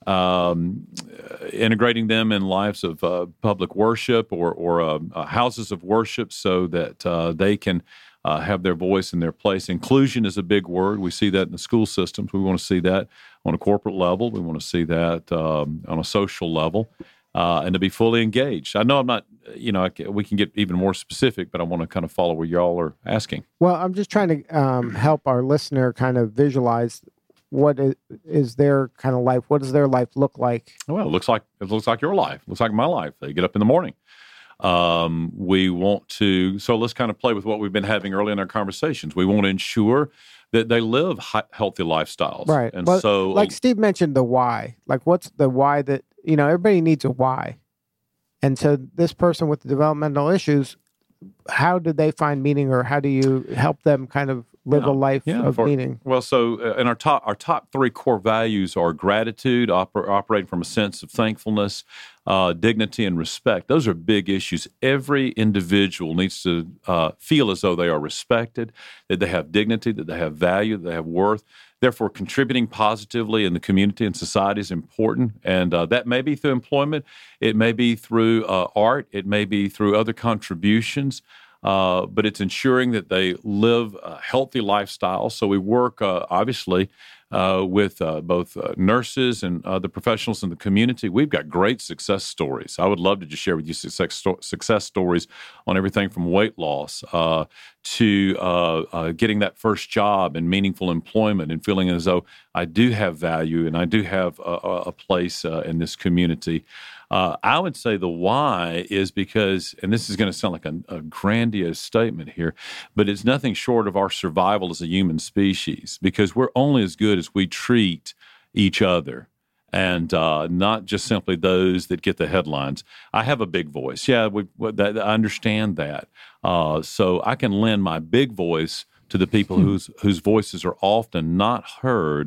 um, integrating them in lives of uh, public worship or, or uh, uh, houses of worship so that uh, they can uh, have their voice and their place. Inclusion is a big word. We see that in the school systems. We want to see that on a corporate level. We want to see that um, on a social level. Uh, and to be fully engaged. I know I'm not, you know, I can, we can get even more specific, but I want to kind of follow where y'all are asking. Well, I'm just trying to um, help our listener kind of visualize what is, is their kind of life. What does their life look like? Well, it looks like it looks like your life. It looks like my life. They get up in the morning. Um, we want to, so let's kind of play with what we've been having early in our conversations. We want to ensure that they live hi- healthy lifestyles. Right. And Well, so, like Steve mentioned the why. Like what's the why that, you know, everybody needs a why. And so this person with the developmental issues, how do they find meaning or how do you help them kind of live Yeah, a life yeah, of for- meaning? Well, so uh, in our top our top three core values are gratitude, oper- operating from a sense of thankfulness, uh, dignity, and respect. Those are big issues. Every individual needs to uh, feel as though they are respected, that they have dignity, that they have value, that they have worth. Therefore, contributing positively in the community and society is important, and uh, that may be through employment, it may be through uh, art, it may be through other contributions. Uh, but it's ensuring that they live a healthy lifestyle. So we work, uh, obviously, uh, with uh, both uh, nurses and other professionals in the community. We've got great success stories. I would love to just share with you success, sto- success stories on everything from weight loss uh, to uh, uh, getting that first job and meaningful employment and feeling as though I do have value and I do have a, a place uh, in this community. Uh, I would say the why is because, and this is going to sound like a, a grandiose statement here, but it's nothing short of our survival as a human species, because we're only as good as we treat each other, and uh, not just simply those that get the headlines. I have a big voice. Yeah, we, that, I understand that. Uh, so I can lend my big voice to the people whose whose voices are often not heard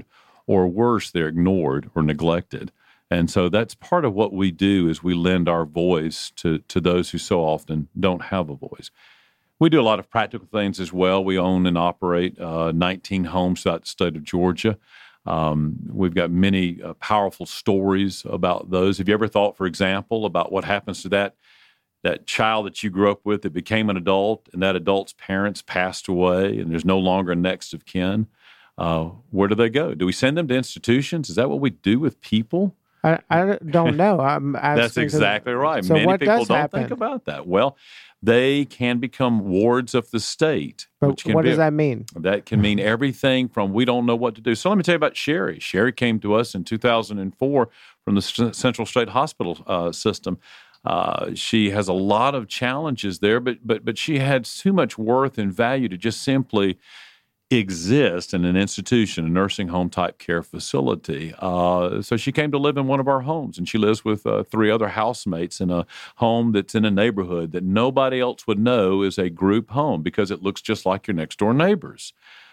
or worse, they're ignored or neglected. And so that's part of what we do is we lend our voice to, to those who so often don't have a voice. We do a lot of practical things as well. We own and operate uh, nineteen homes throughout the state of Georgia. Um, we've got many uh, powerful stories about those. Have you ever thought, for example, about what happens to that that child that you grew up with that became an adult, and that adult's parents passed away, and there's no longer a next of kin? Uh, where do they go? Do we send them to institutions? Is that what we do with people? I, I don't know. I'm That's exactly right. So Many what people does don't happen? think about that. Well, they can become wards of the state. But which can what be, does that mean? That can mean everything from we don't know what to do. So let me tell you about Sherry. Sherry came to us in two thousand four from the S- Central State Hospital uh, system. Uh, she has a lot of challenges there, but but but she had too much worth and value to just simply exist in an institution, a nursing home type care facility. Uh, so she came to live in one of our homes, and she lives with uh, three other housemates in a home that's in a neighborhood that nobody else would know is a group home because it looks just like your next door neighbors.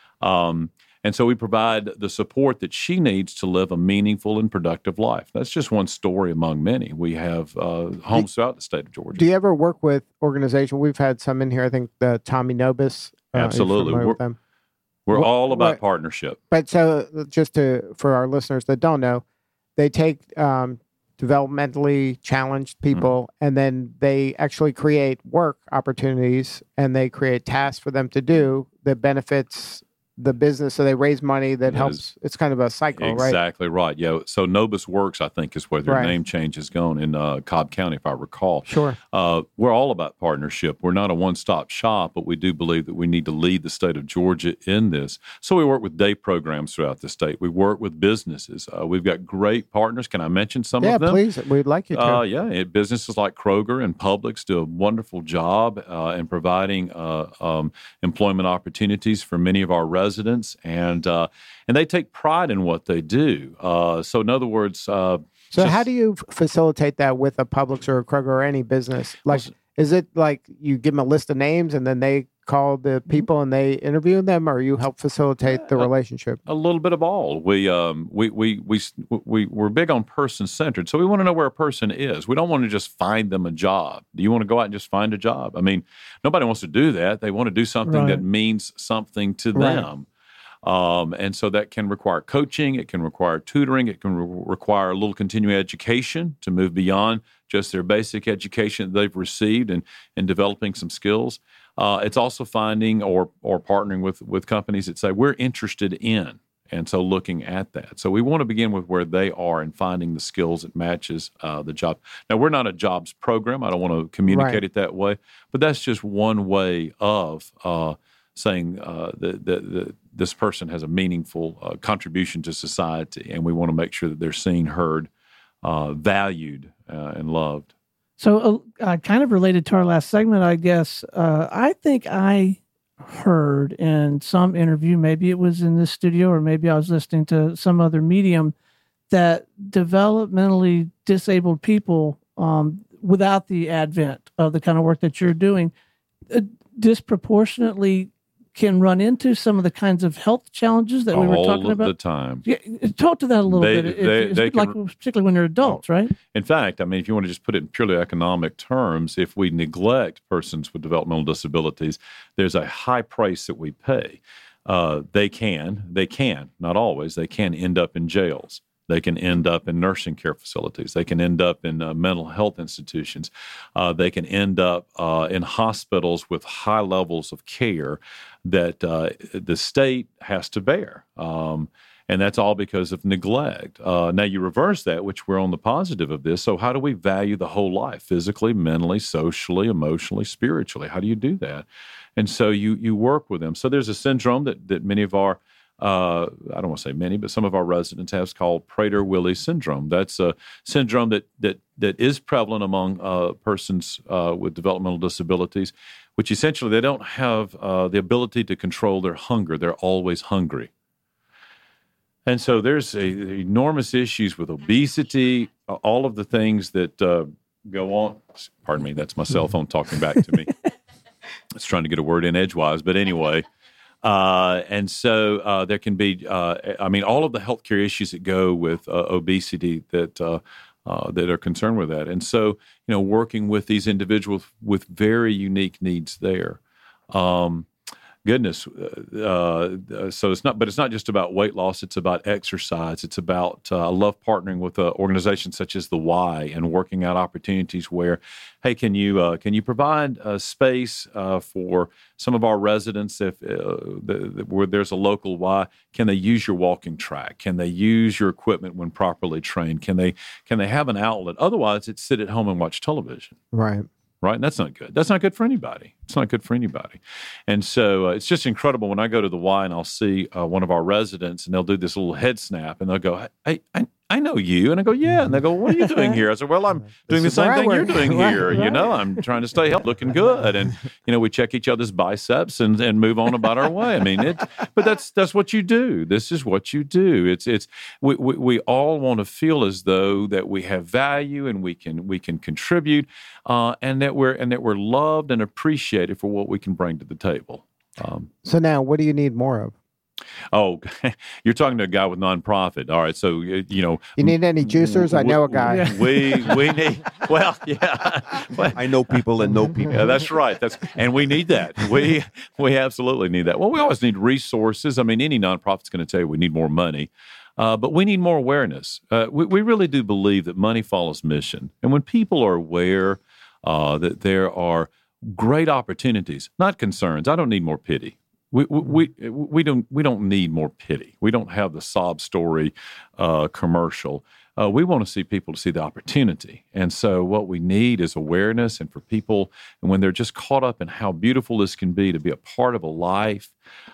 Um, and so we provide the support that she needs to live a meaningful and productive life. That's just one story among many. We have uh, homes throughout the state of Georgia. Do you ever work with organizations? We've had some in here. I think the Tommy Nobis. Uh, Absolutely. you're familiar We're, with them? we're What- all about what- partnership. But so just to for our listeners that don't know, they take um, developmentally challenged people Mm-hmm. and then they actually create work opportunities and they create tasks for them to do that benefits the business. So they raise money that It helps. is. It's kind of a cycle, right? Exactly right. Yeah. So Nobis Works, I think, is where their Right. name change has gone in uh, Cobb County, if I recall. Sure. Uh, we're all about partnership. We're not a one-stop shop, but we do believe that we need to lead the state of Georgia in this. So we work with day programs throughout the state. We work with businesses. Uh, we've got great partners. Can I mention some Yeah, of them? please. We'd like you to. Uh, yeah, it, businesses like Kroger and Publix do a wonderful job uh, in providing uh, um, employment opportunities for many of our residents, and uh, and they take pride in what they do. Uh, so, in other words, uh, So just- how do you f- facilitate that with a Publix or a Kroger or any business? Like, is it like you give them a list of names and then they call the people and they interview them, or you help facilitate the relationship? A little bit of all. We um we we we we we're big on person centered, so we want to know where a person is. We don't want to just find them a job. Do you want to go out and just find a job? I mean, nobody wants to do that. They want to do something Right. that means something to Right. them. Um, and so that can require coaching, it can require tutoring, it can re- require a little continuing education to move beyond just their basic education that they've received and, and developing some skills. Uh, it's also finding or or partnering with, with companies that say, we're interested in, and so looking at that. So we want to begin with where they are and finding the skills that matches uh, the job. Now, we're not a jobs program. I don't want to communicate Right. it that way, but that's just one way of uh, saying uh, that, that, that this person has a meaningful uh, contribution to society, and we want to make sure that they're seen, heard, uh, valued, uh, and loved. So, uh, uh, kind of related to our last segment, I guess, uh, I think I heard in some interview, maybe it was in this studio or maybe I was listening to some other medium, that developmentally disabled people, um, without the advent of the kind of work that you're doing, uh, disproportionately can run into some of the kinds of health challenges that we were All talking of the about. time. Yeah, talk to that a little They- bit. they- If- they like, can- particularly when they're adults, right? In fact, I mean, if you want to just put it in purely economic terms, if we neglect persons with developmental disabilities, there's a high price that we pay. Uh, they can, they can, not always, they can end up in jails. They can end up in nursing care facilities. They can end up in uh, mental health institutions. Uh, they can end up uh, in hospitals with high levels of care that uh, the state has to bear. Um, and that's all because of neglect. Uh, now, you reverse that, which we're on the positive of this. So how do we value the whole life, physically, mentally, socially, emotionally, spiritually? How do you do that? And so you you work with them. So there's a syndrome that, that many of our Uh, I don't want to say many, but some of our residents have called Prader-Willi syndrome. That's a syndrome that that that is prevalent among uh, persons uh, with developmental disabilities, which essentially they don't have uh, the ability to control their hunger. They're always hungry. And so there's a, enormous issues with obesity, uh, all of the things that uh, go on. Pardon me, that's my cell phone talking back to me. It's trying to get a word in edgewise, but anyway. Uh, and so uh, there can be, uh, I mean, all of the healthcare issues that go with uh, obesity that uh, uh, that are concerned with that. And so, you know, working with these individuals with very unique needs there. Um, Goodness, uh, uh, so it's not, but it's not just about weight loss. It's about exercise. It's about, uh, I love partnering with uh, organizations such as the Y and working out opportunities where, hey, can you uh, can you provide a space uh, for some of our residents if uh, the, the, where there's a local Y? Can they use your walking track? Can they use your equipment when properly trained? Can they can they have an outlet? Otherwise, it's sit at home and watch television. Right. Right? And that's not good. That's not good for anybody. It's not good for anybody. And so uh, it's just incredible when I go to the Y and I'll see uh, one of our residents and they'll do this little head snap and they'll go, hey, I, I know you. And I go, yeah. And they go, what are you doing here? I said, well, I'm doing the same thing you're doing here. You know, I'm trying to stay healthy, looking good. And, you know, we check each other's biceps and, and move on about our way. I mean, it, but that's that's what you do. This is what you do. It's, it's, we, we, we all want to feel as though that we have value and we can, we can contribute uh, and that we're, and that we're loved and appreciated for what we can bring to the table. Um, so now, what do you need more of? Oh, you're talking to a guy with nonprofit. All right, so you know, you need any juicers? I know a guy. We we need. Well, yeah, I know people that know people. Yeah, that's right. That's and we need that. We we absolutely need that. Well, we always need resources. I mean, any nonprofit's going to tell you we need more money. Uh, but we need more awareness. Uh, we, we really do believe that money follows mission. And when people are aware uh, that there are great opportunities, not concerns. I don't need more pity. We we we, we don't we don't need more pity. We don't have the sob story uh, commercial. Uh, we want to see people to see the opportunity. And so what we need is awareness, and for people, and when they're just caught up in how beautiful this can be to be a part of a life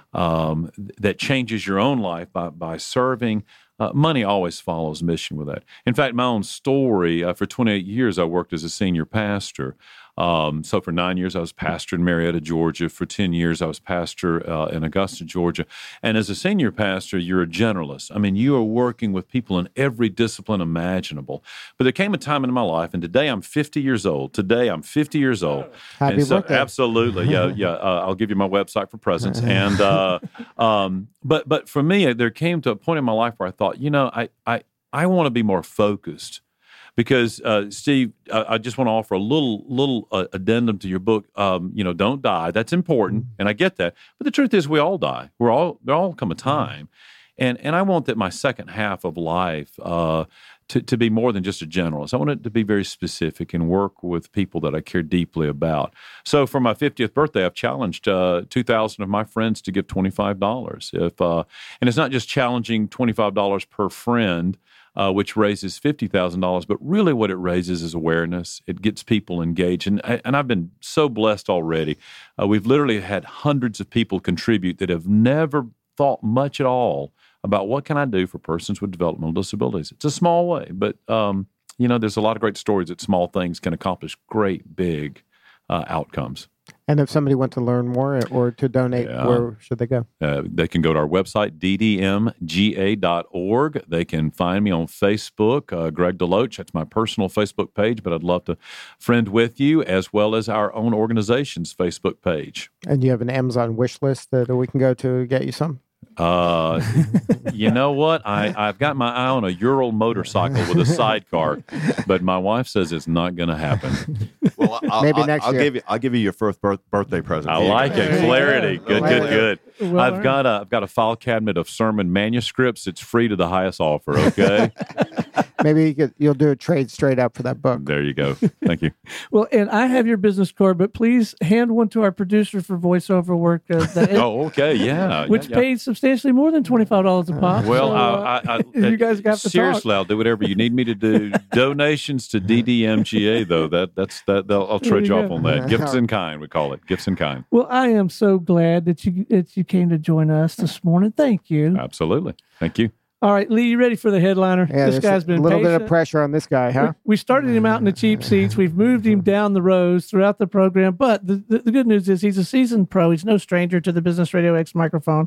um, that changes your own life by by serving. Uh, money always follows mission with that. In fact, my own story, uh, for twenty-eight years, I worked as a senior pastor. Um, so for nine years, I was pastor in Marietta, Georgia. For ten years, I was pastor uh, in Augusta, Georgia. And as a senior pastor, you're a generalist. I mean, you are working with people in every discipline imaginable. But there came a time in my life, and today I'm fifty years old. Today I'm fifty years old. Happy and so, birthday. Absolutely. Yeah, yeah. Uh, I'll give you my website for presents. And uh, um, but but for me, there came to a point in my life where I thought, you know, I I, I want to be more focused. Because, uh, Steve, I, I just want to offer a little little uh, addendum to your book. Um, you know, don't die. That's important, and I get that. But the truth is, we all die. We're all there. All come a time, and and I want that my second half of life uh, to to be more than just a generalist. I want it to be very specific and work with people that I care deeply about. So, for my fiftieth birthday, I've challenged uh, two thousand of my friends to give twenty-five dollars. If uh, and it's not just challenging twenty-five dollars per friend. Uh, which raises fifty thousand dollars, but really what it raises is awareness. It gets people engaged, and, and I've been so blessed already. Uh, we've literally had hundreds of people contribute that have never thought much at all about what can I do for persons with developmental disabilities. It's a small way, but um, you know, there's a lot of great stories that small things can accomplish great, big uh, outcomes. And if somebody wants to learn more or to donate, yeah. where should they go? Uh, they can go to our website, d d m g a dot org. They can find me on Facebook, uh, Greg DeLoach. That's my personal Facebook page, but I'd love to friend with you, as well as our own organization's Facebook page. And you have an Amazon wish list that we can go to get you some? Uh, you know what? I, I've got my eye on a Ural motorcycle with a sidecar, but my wife says it's not going to happen. Well, I'll, Maybe I'll, next I'll year. Give you, I'll give you your first birth, birthday present. I like it. Clarity. Good, good, good. Well, I've got a I've got a file cabinet of sermon manuscripts. It's free to the highest offer. Okay. Maybe you could, you'll do a trade straight up for that book. There you go. Thank you. Well, and I have your business card, but please hand one to our producer for voiceover work. Uh, that Oh, okay. Yeah. which yeah, yeah. pays substantially more than twenty-five dollars a pop. Well, so, uh, I, I, I, you guys got to seriously, talk. I'll do whatever you need me to do. Donations to D D M G A, though, that that's that. that I'll There trudge you off go. on that. Gifts in kind, we call it. Gifts in kind. Well, I am so glad that you that you came to join us this morning. Thank you. Absolutely. Thank you. All right, Lee, you ready for the headliner? Yeah, this there's guy's been a little bit patient. of pressure on this guy, huh? We started him out in the cheap seats. We've moved him down the rows throughout the program. But the, the, the good news is he's a seasoned pro. He's no stranger to the Business Radio X microphone.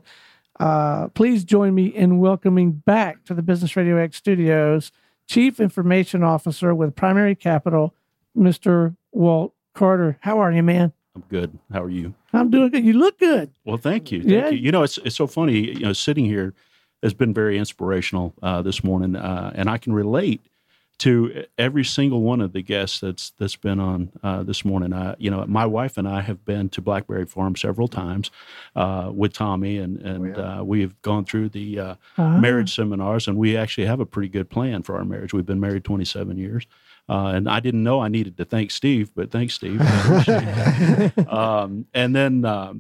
Uh, please join me in welcoming back to the Business Radio X studios Chief Information Officer with Primary Capital, Mister Walt Carter. How are you, man? I'm good. How are you? I'm doing good. You look good. Well, thank you. Thank Yeah. you. You know, it's it's so funny. You know, sitting here has been very inspirational uh, this morning, uh, and I can relate to every single one of the guests that's that's been on uh, this morning. Uh, you know, my wife and I have been to Blackberry Farm several times uh, with Tommy, and and Oh, yeah. uh, we have gone through the uh, Ah. marriage seminars, and we actually have a pretty good plan for our marriage. We've been married twenty-seven years. Uh, and I didn't know I needed to thank Steve, but thanks, Steve. I appreciate it. um, and then um,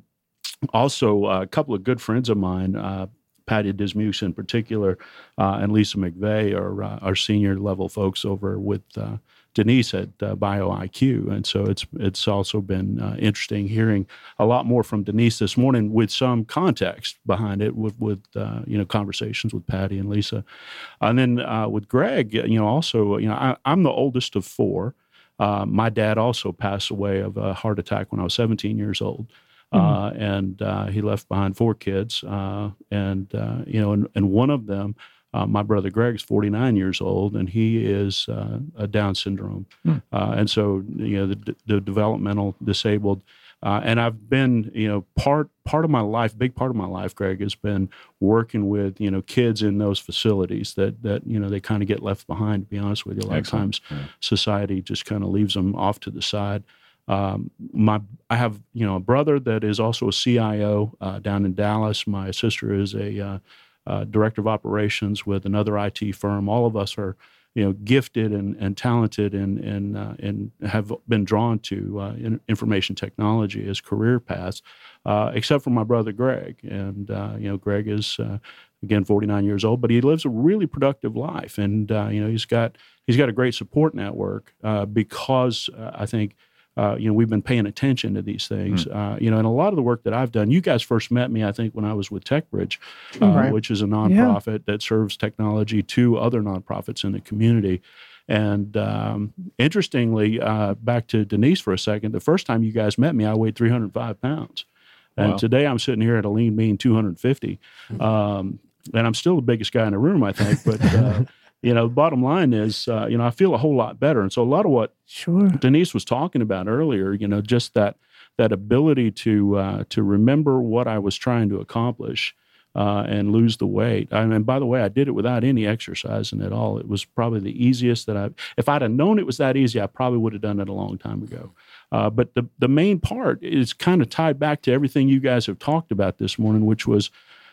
also uh, a couple of good friends of mine, uh, Patty Dismukes in particular, uh, and Lisa McVeigh are uh, our senior level folks over with uh, Denise at uh, BioIQ. And so it's it's also been uh, interesting hearing a lot more from Denise this morning with some context behind it, with with uh, you know conversations with Patty and Lisa, and then uh, with Greg. You know, also you know I, I'm the oldest of four. Uh, my dad also passed away of a heart attack when I was seventeen years old. Uh, and uh, he left behind four kids, uh, and uh, you know, and, and one of them, uh, my brother Greg's forty-nine years old, and he is uh, a Down syndrome, uh, and so you know, the, the developmental disabled. Uh, and I've been, you know, part part of my life, big part of my life, Greg, has been working with you know kids in those facilities that that you know they kind of get left behind. To be honest with you, a lot Excellent. of times society just kind of leaves them off to the side. Um, my, I have, you know, a brother that is also a C I O uh, down in Dallas. My sister is a uh, uh, director of operations with another I T firm. All of us are, you know, gifted and, and talented and and uh, and have been drawn to uh, in, information technology as career paths, uh, except for my brother Greg. And uh, you know, Greg is uh, again forty-nine years old, but he lives a really productive life, and uh, you know, he's got he's got a great support network uh, because uh, I think. Uh, you know, we've been paying attention to these things. Mm. Uh, you know, and a lot of the work that I've done, you guys first met me, I think, when I was with TechBridge, uh, Right. which is a nonprofit yeah. that serves technology to other nonprofits in the community. And um, interestingly, uh, back to Denise for a second, the first time you guys met me, I weighed three hundred five pounds. And wow. today I'm sitting here at a lean, mean two hundred fifty. Um, and I'm still the biggest guy in the room, I think. But, uh, you know, the bottom line is, uh, you know, I feel a whole lot better. And so a lot of what Sure. Denise was talking about earlier, you know, just that that ability to uh, to remember what I was trying to accomplish uh, and lose the weight. I mean, by the way, I did it without any exercising at all. It was probably the easiest that I. If I'd have known it was that easy, I probably would have done it a long time ago. Uh, but the the main part is kind of tied back to everything you guys have talked about this morning, which was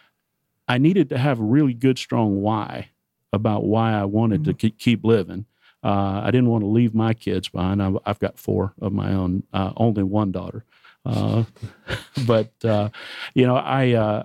I needed to have a really good, strong why about why I wanted mm-hmm. to keep living. Uh, I didn't want to leave my kids behind. I've, I've got four of my own, uh, only one daughter. Uh, but, uh, you know, I uh,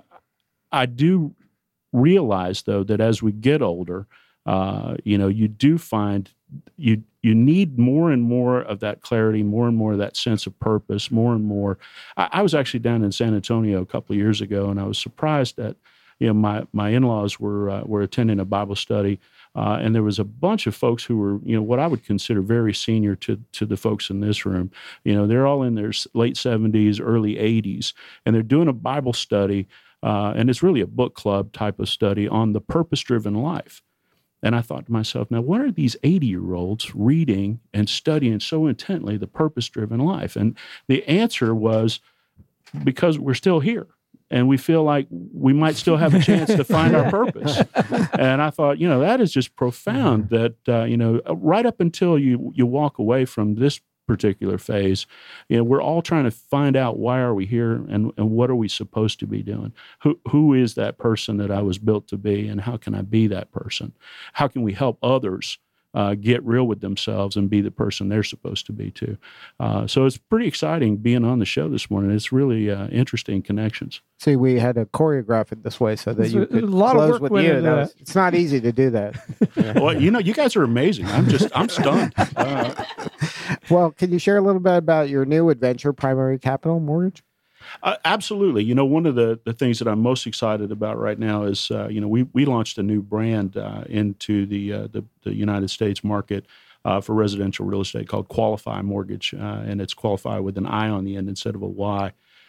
I do realize, though, that as we get older, uh, you know, you do find you you need more and more of that clarity, more and more of that sense of purpose, more and more. I, I was actually down in San Antonio a couple of years ago, and I was surprised that, you know, my, my in-laws were uh, were attending a Bible study, uh, and there was a bunch of folks who were, you know, what I would consider very senior to to the folks in this room. You know, they're all in their late seventies, early eighties, and they're doing a Bible study, uh, and it's really a book club type of study on the purpose-driven life. And I thought to myself, now, what are these eighty-year-olds reading and studying so intently the purpose-driven life? And the answer was because we're still here. And we feel like we might still have a chance to find our purpose. And I thought, you know, that is just profound that, uh, you know, right up until you you walk away from this particular phase, you know, we're all trying to find out why are we here and, and what are we supposed to be doing? Who Who is that person that I was built to be, and how can I be that person? How can we help others Uh, get real with themselves and be the person they're supposed to be too. Uh, so it's pretty exciting being on the show this morning. It's really uh, interesting connections. See, we had to choreograph it this way so that There's you a- could a lot of close work with went you. into That that. was- it's not easy to do that. Yeah. Well, you know, you guys are amazing. I'm just, I'm stunned. Uh, Well, can you share a little bit about your new adventure, Primary Capital Mortgage? Uh, absolutely. You know, one of the, the things that I'm most excited about right now is, uh, you know, we we launched a new brand uh, into the, uh, the the United States market uh, for residential real estate called Qualify Mortgage, uh, and it's Qualify with an I on the end instead of a Y.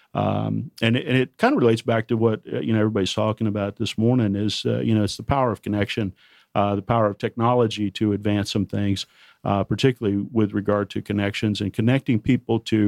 Um, and, it, and it kind of relates back to what uh, you know everybody's talking about this morning. Is uh, you know it's the power of connection, uh, the power of technology to advance some things, uh, particularly with regard to connections and connecting people to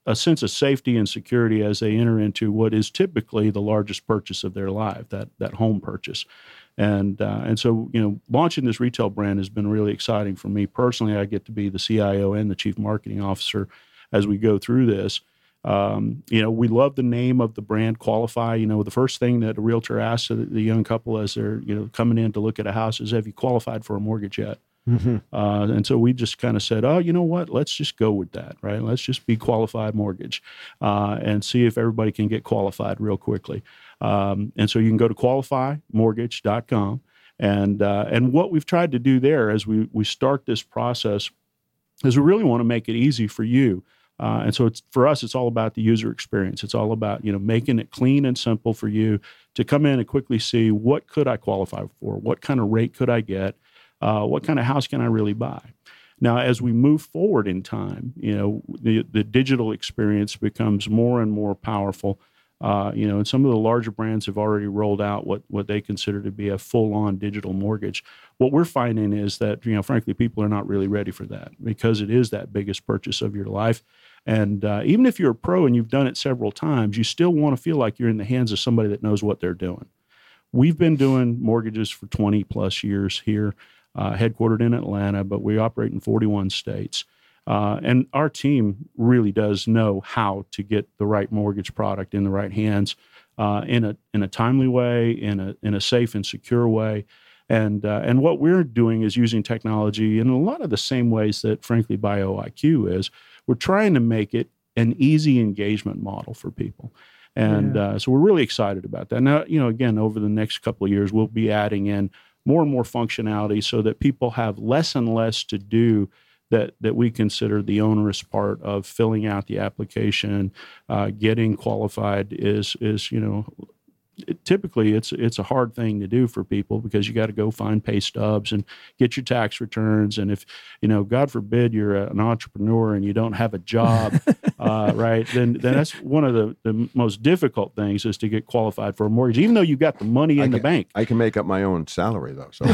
a sense of safety and security as they enter into what is typically the largest purchase of their life, that that home purchase. And uh, and so, you know, launching this retail brand has been really exciting for me personally. I get to be the C I O and the chief marketing officer as we go through this. Um, you know, we love the name of the brand, Qualify. You know, the first thing that a realtor asks the, the young couple as they're, you know, coming in to look at a house is, have you qualified for a mortgage yet? Mm-hmm. Uh, and so we just kind of said, oh, you know what? Let's just go with that, right? Let's just be Qualified Mortgage uh, and see if everybody can get qualified real quickly. Um, and so you can go to qualify mortgage dot com. And uh, and what we've tried to do there as we, we start this process is we really want to make it easy for you. Uh, and so it's, for us, it's all about the user experience. It's all about, you know, making it clean and simple for you to come in and quickly see, what could I qualify for? What kind of rate could I get? Uh, what kind of house can I really buy? Now, as we move forward in time, you know, the, the digital experience becomes more and more powerful. Uh, you know, and some of the larger brands have already rolled out what, what they consider to be a full-on digital mortgage. What we're finding is that, you know, frankly, people are not really ready for that because it is that biggest purchase of your life. And uh, even if you're a pro and you've done it several times, you still want to feel like you're in the hands of somebody that knows what they're doing. We've been doing mortgages for twenty plus years here, uh, headquartered in Atlanta, but we operate in forty-one states. Uh, and our team really does know how to get the right mortgage product in the right hands uh, in a in a timely way, in a in a safe and secure way. And uh, and what we're doing is using technology in a lot of the same ways that, frankly, BioIQ is. We're trying to make it an easy engagement model for people. And yeah. uh, so we're really excited about that. Now, you know, again, over the next couple of years, we'll be adding in more and more functionality so that people have less and less to do that that we consider the onerous part of filling out the application, uh, getting qualified is, is you know, it, typically it's it's a hard thing to do for people because you got to go find pay stubs and get your tax returns. And if, you know, God forbid you're an entrepreneur and you don't have a job, uh, right, then, then that's one of the, the most difficult things is to get qualified for a mortgage, even though you've got the money in I the can, bank. I can make up my own salary, though, so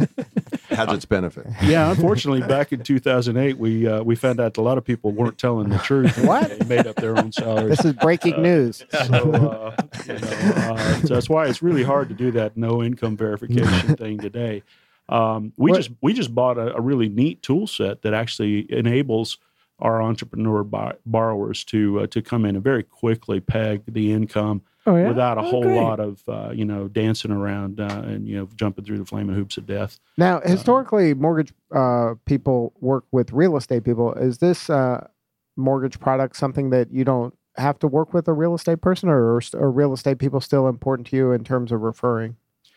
it has its benefit. Yeah, unfortunately, back in two thousand eight, we uh, we found out a lot of people weren't telling the truth. What? They made up their own salaries. This is breaking uh, news. So, uh, you know, uh, so that's why it's really hard to do that no income verification thing today. Um, we What? just we just bought a, a really neat tool set that actually enables our entrepreneur buy, borrowers to uh, to come in and very quickly peg the income Oh, yeah? without a Oh, whole great. lot of uh, you know dancing around uh, and you know jumping through the flaming hoops of death. Now, historically, mortgage uh, people work with real estate people. Is this uh, mortgage product something that you don't have to work with a real estate person, or are real estate people still important to you in terms of referring?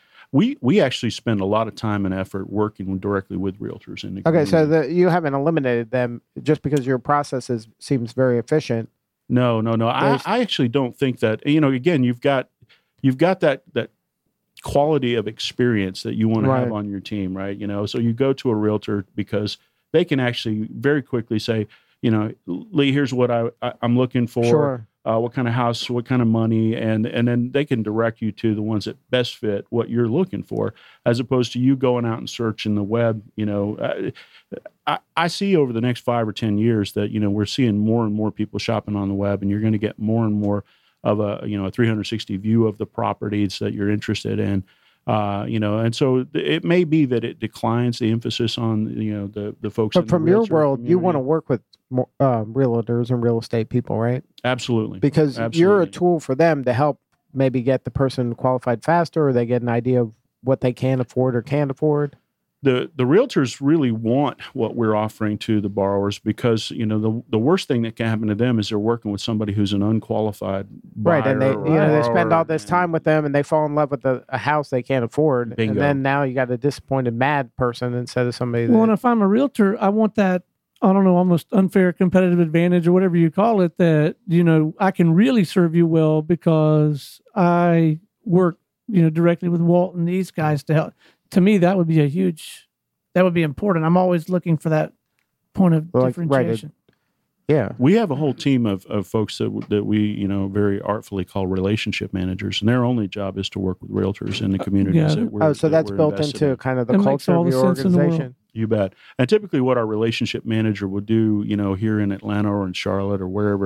We we actually spend a lot of time and effort working directly with realtors in the Okay, community. so the, you haven't eliminated them just because your process is, seems very efficient. No, no, no. I, There's- I actually don't think that. You know, again, you've got you've got that that quality of experience that you want to have Right. on your team, right? You know, so you go to a realtor because they can actually very quickly say, you know, Lee, here's what I, I I'm looking for. Sure. Uh, what kind of house, what kind of money, and and then they can direct you to the ones that best fit what you're looking for, as opposed to you going out and searching the web. You know, uh, I, I see over the next five or ten years that you know we're seeing more and more people shopping on the web, and you're going to get more and more of a you know a three sixty view of the properties that you're interested in. Uh, you know, and so th- it may be that it declines the emphasis on you know the the folks. in But the from your realtor world, you want to community. work with more, uh, realtors and real estate people, right? Absolutely, Because you're a Absolutely. tool for them to help maybe get the person qualified faster, or they get an idea of what they can afford or can't afford. the the realtors really want what we're offering to the borrowers because you know the the worst thing that can happen to them is they're working with somebody who's an unqualified buyer Right, and they or you know they spend borrower, all this and- time with them, and they fall in love with a, a house they can't afford, Bingo. and then now you got a disappointed mad person instead of somebody. That, Well, and if I'm a realtor, I want that, I don't know, almost unfair competitive advantage or whatever you call it, that, you know, I can really serve you well because I work, you know, directly with Walt and these guys to help. To me, that would be a huge, that would be important. I'm always looking for that point of Well, like, right, it- differentiation. yeah, We have a whole team of, of folks that w- that we you know very artfully call relationship managers, and their only job is to work with realtors in the communities Yeah. that we're. oh, so that that's we're built invested into in. kind of the It makes culture all of the your sense in the world. organization. You bet. And typically, what our relationship manager will do, you know, here in Atlanta or in Charlotte or wherever,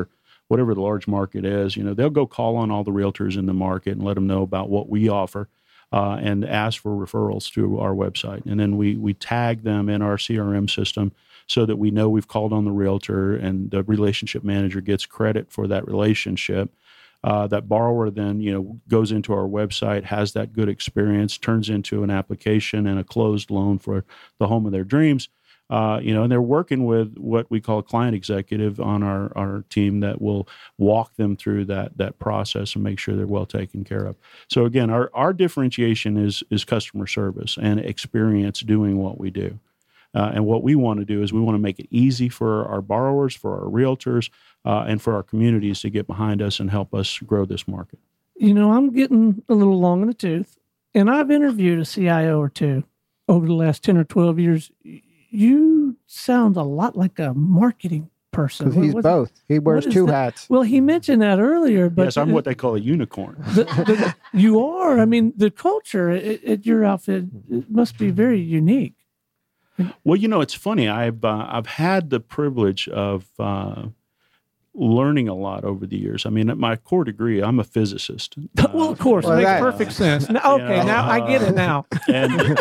whatever the large market is, you know, they'll go call on all the realtors in the market and let them know about what we offer. Uh, and ask for referrals to our website. And then we we tag them in our C R M system so that we know we've called on the realtor, and the relationship manager gets credit for that relationship. Uh, that borrower then, you know, goes into our website, has that good experience, turns into an application and a closed loan for the home of their dreams. Uh, you know, and they're working with what we call a client executive on our, our team that will walk them through that that process and make sure they're well taken care of. So again, our, our differentiation is is customer service and experience doing what we do. Uh, and what we want to do is we want to make it easy for our borrowers, for our realtors, uh, and for our communities to get behind us and help us grow this market. You know, I'm getting a little long in the tooth, and I've interviewed a C I O or two over the last ten or twelve years. You sound a lot like a marketing person. Because he's What- both. He wears two that? hats. Well, he mentioned that earlier, but Yes, I'm what they call a unicorn. the, the, you are. I mean, the culture at, at your outfit, it must be very unique. Well, you know, it's funny. I've uh, I've had the privilege of uh, learning a lot over the years. I mean, at my core degree, I'm a physicist. Uh, Well, of course, Well, makes that- perfect sense. Now, okay, know, now I get it now. and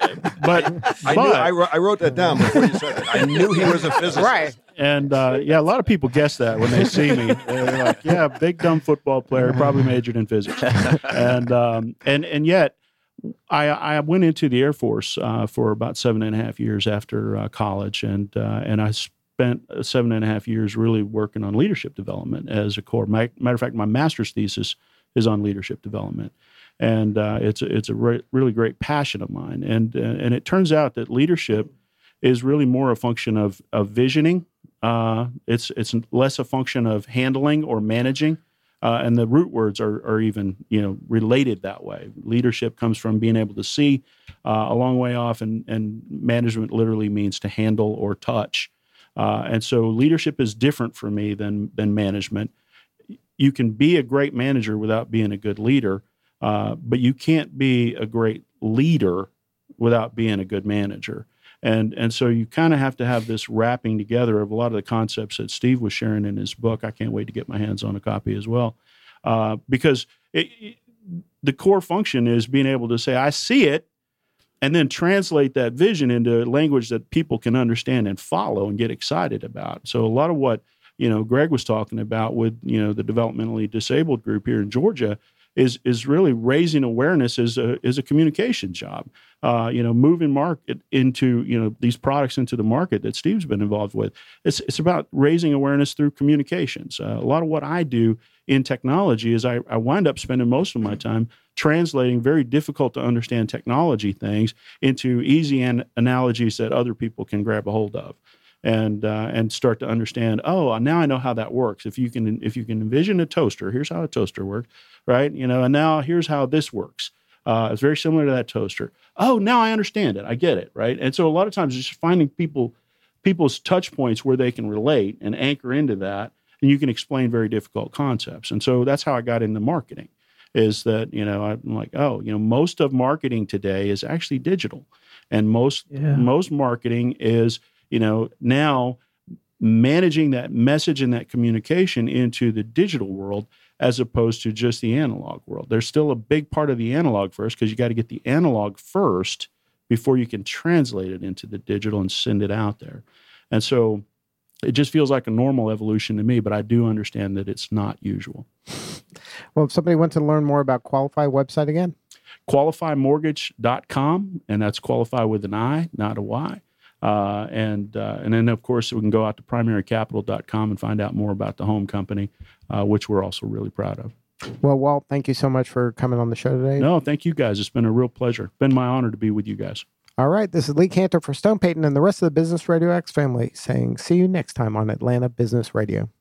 but I, knew, but I, wrote, I wrote that down before you said it. I knew he was a physicist. Right. and uh, yeah, a lot of people guess that when they see me. They're like, "Yeah, big dumb football player, probably majored in physics," and um, and and yet. I, I went into the Air Force uh, for about seven and a half years after uh, college, and uh, and I spent seven and a half years really working on leadership development as a core. My, matter of fact, my master's thesis is on leadership development, and uh, it's a, it's a re- really great passion of mine. And uh, and it turns out that leadership is really more a function of of visioning. Uh, it's it's less a function of handling or managing. Uh, and the root words are, are even, you know, related that way. Leadership comes from being able to see uh, a long way off, and, and management literally means to handle or touch. Uh, and so leadership is different for me than than management. You can be a great manager without being a good leader, uh, but you can't be a great leader without being a good manager. And and so you kind of have to have this wrapping together of a lot of the concepts that Steve was sharing in his book. I can't wait to get my hands on a copy as well, uh, because it, it, the core function is being able to say, I see it, and then translate that vision into language that people can understand and follow and get excited about. So a lot of what, you know, Greg was talking about with, you know, the developmentally disabled group here in Georgia is is really raising awareness as a as a communication job. Uh, you know, moving market into, you know, these products into the market that Steve's been involved with. It's it's about raising awareness through communications. Uh, a lot of what I do in technology is I, I wind up spending most of my time translating very difficult to understand technology things into easy an- analogies that other people can grab a hold of. And uh, and start to understand. Oh, now I know how that works. If you can, if you can envision a toaster, here's how a toaster works, right? You know, and now here's how this works. Uh, it's very similar to that toaster. Oh, now I understand it. I get it, right? And so a lot of times, it's just finding people, people's touch points where they can relate and anchor into that, and you can explain very difficult concepts. And so that's how I got into marketing. Is that, you know, I'm like, oh, you know, most of marketing today is actually digital, and most Yeah. most marketing is, you know, now managing that message and that communication into the digital world as opposed to just the analog world. There's still a big part of the analog first, because you got to get the analog first before you can translate it into the digital and send it out there. And so it just feels like a normal evolution to me, but I do understand that it's not usual. Well, if somebody wants to learn more about Qualify, website again? qualify mortgage dot com, and that's qualify with an I, not a Y. Uh, and uh, and then, of course, we can go out to primary capital dot com and find out more about the home company, uh, which we're also really proud of. Well, Walt, thank you so much for coming on the show today. No, thank you guys. It's been a real pleasure. Been my honor to be with you guys. All right. This is Lee Cantor for Stone Payton and the rest of the Business Radio X family saying see you next time on Atlanta Business Radio.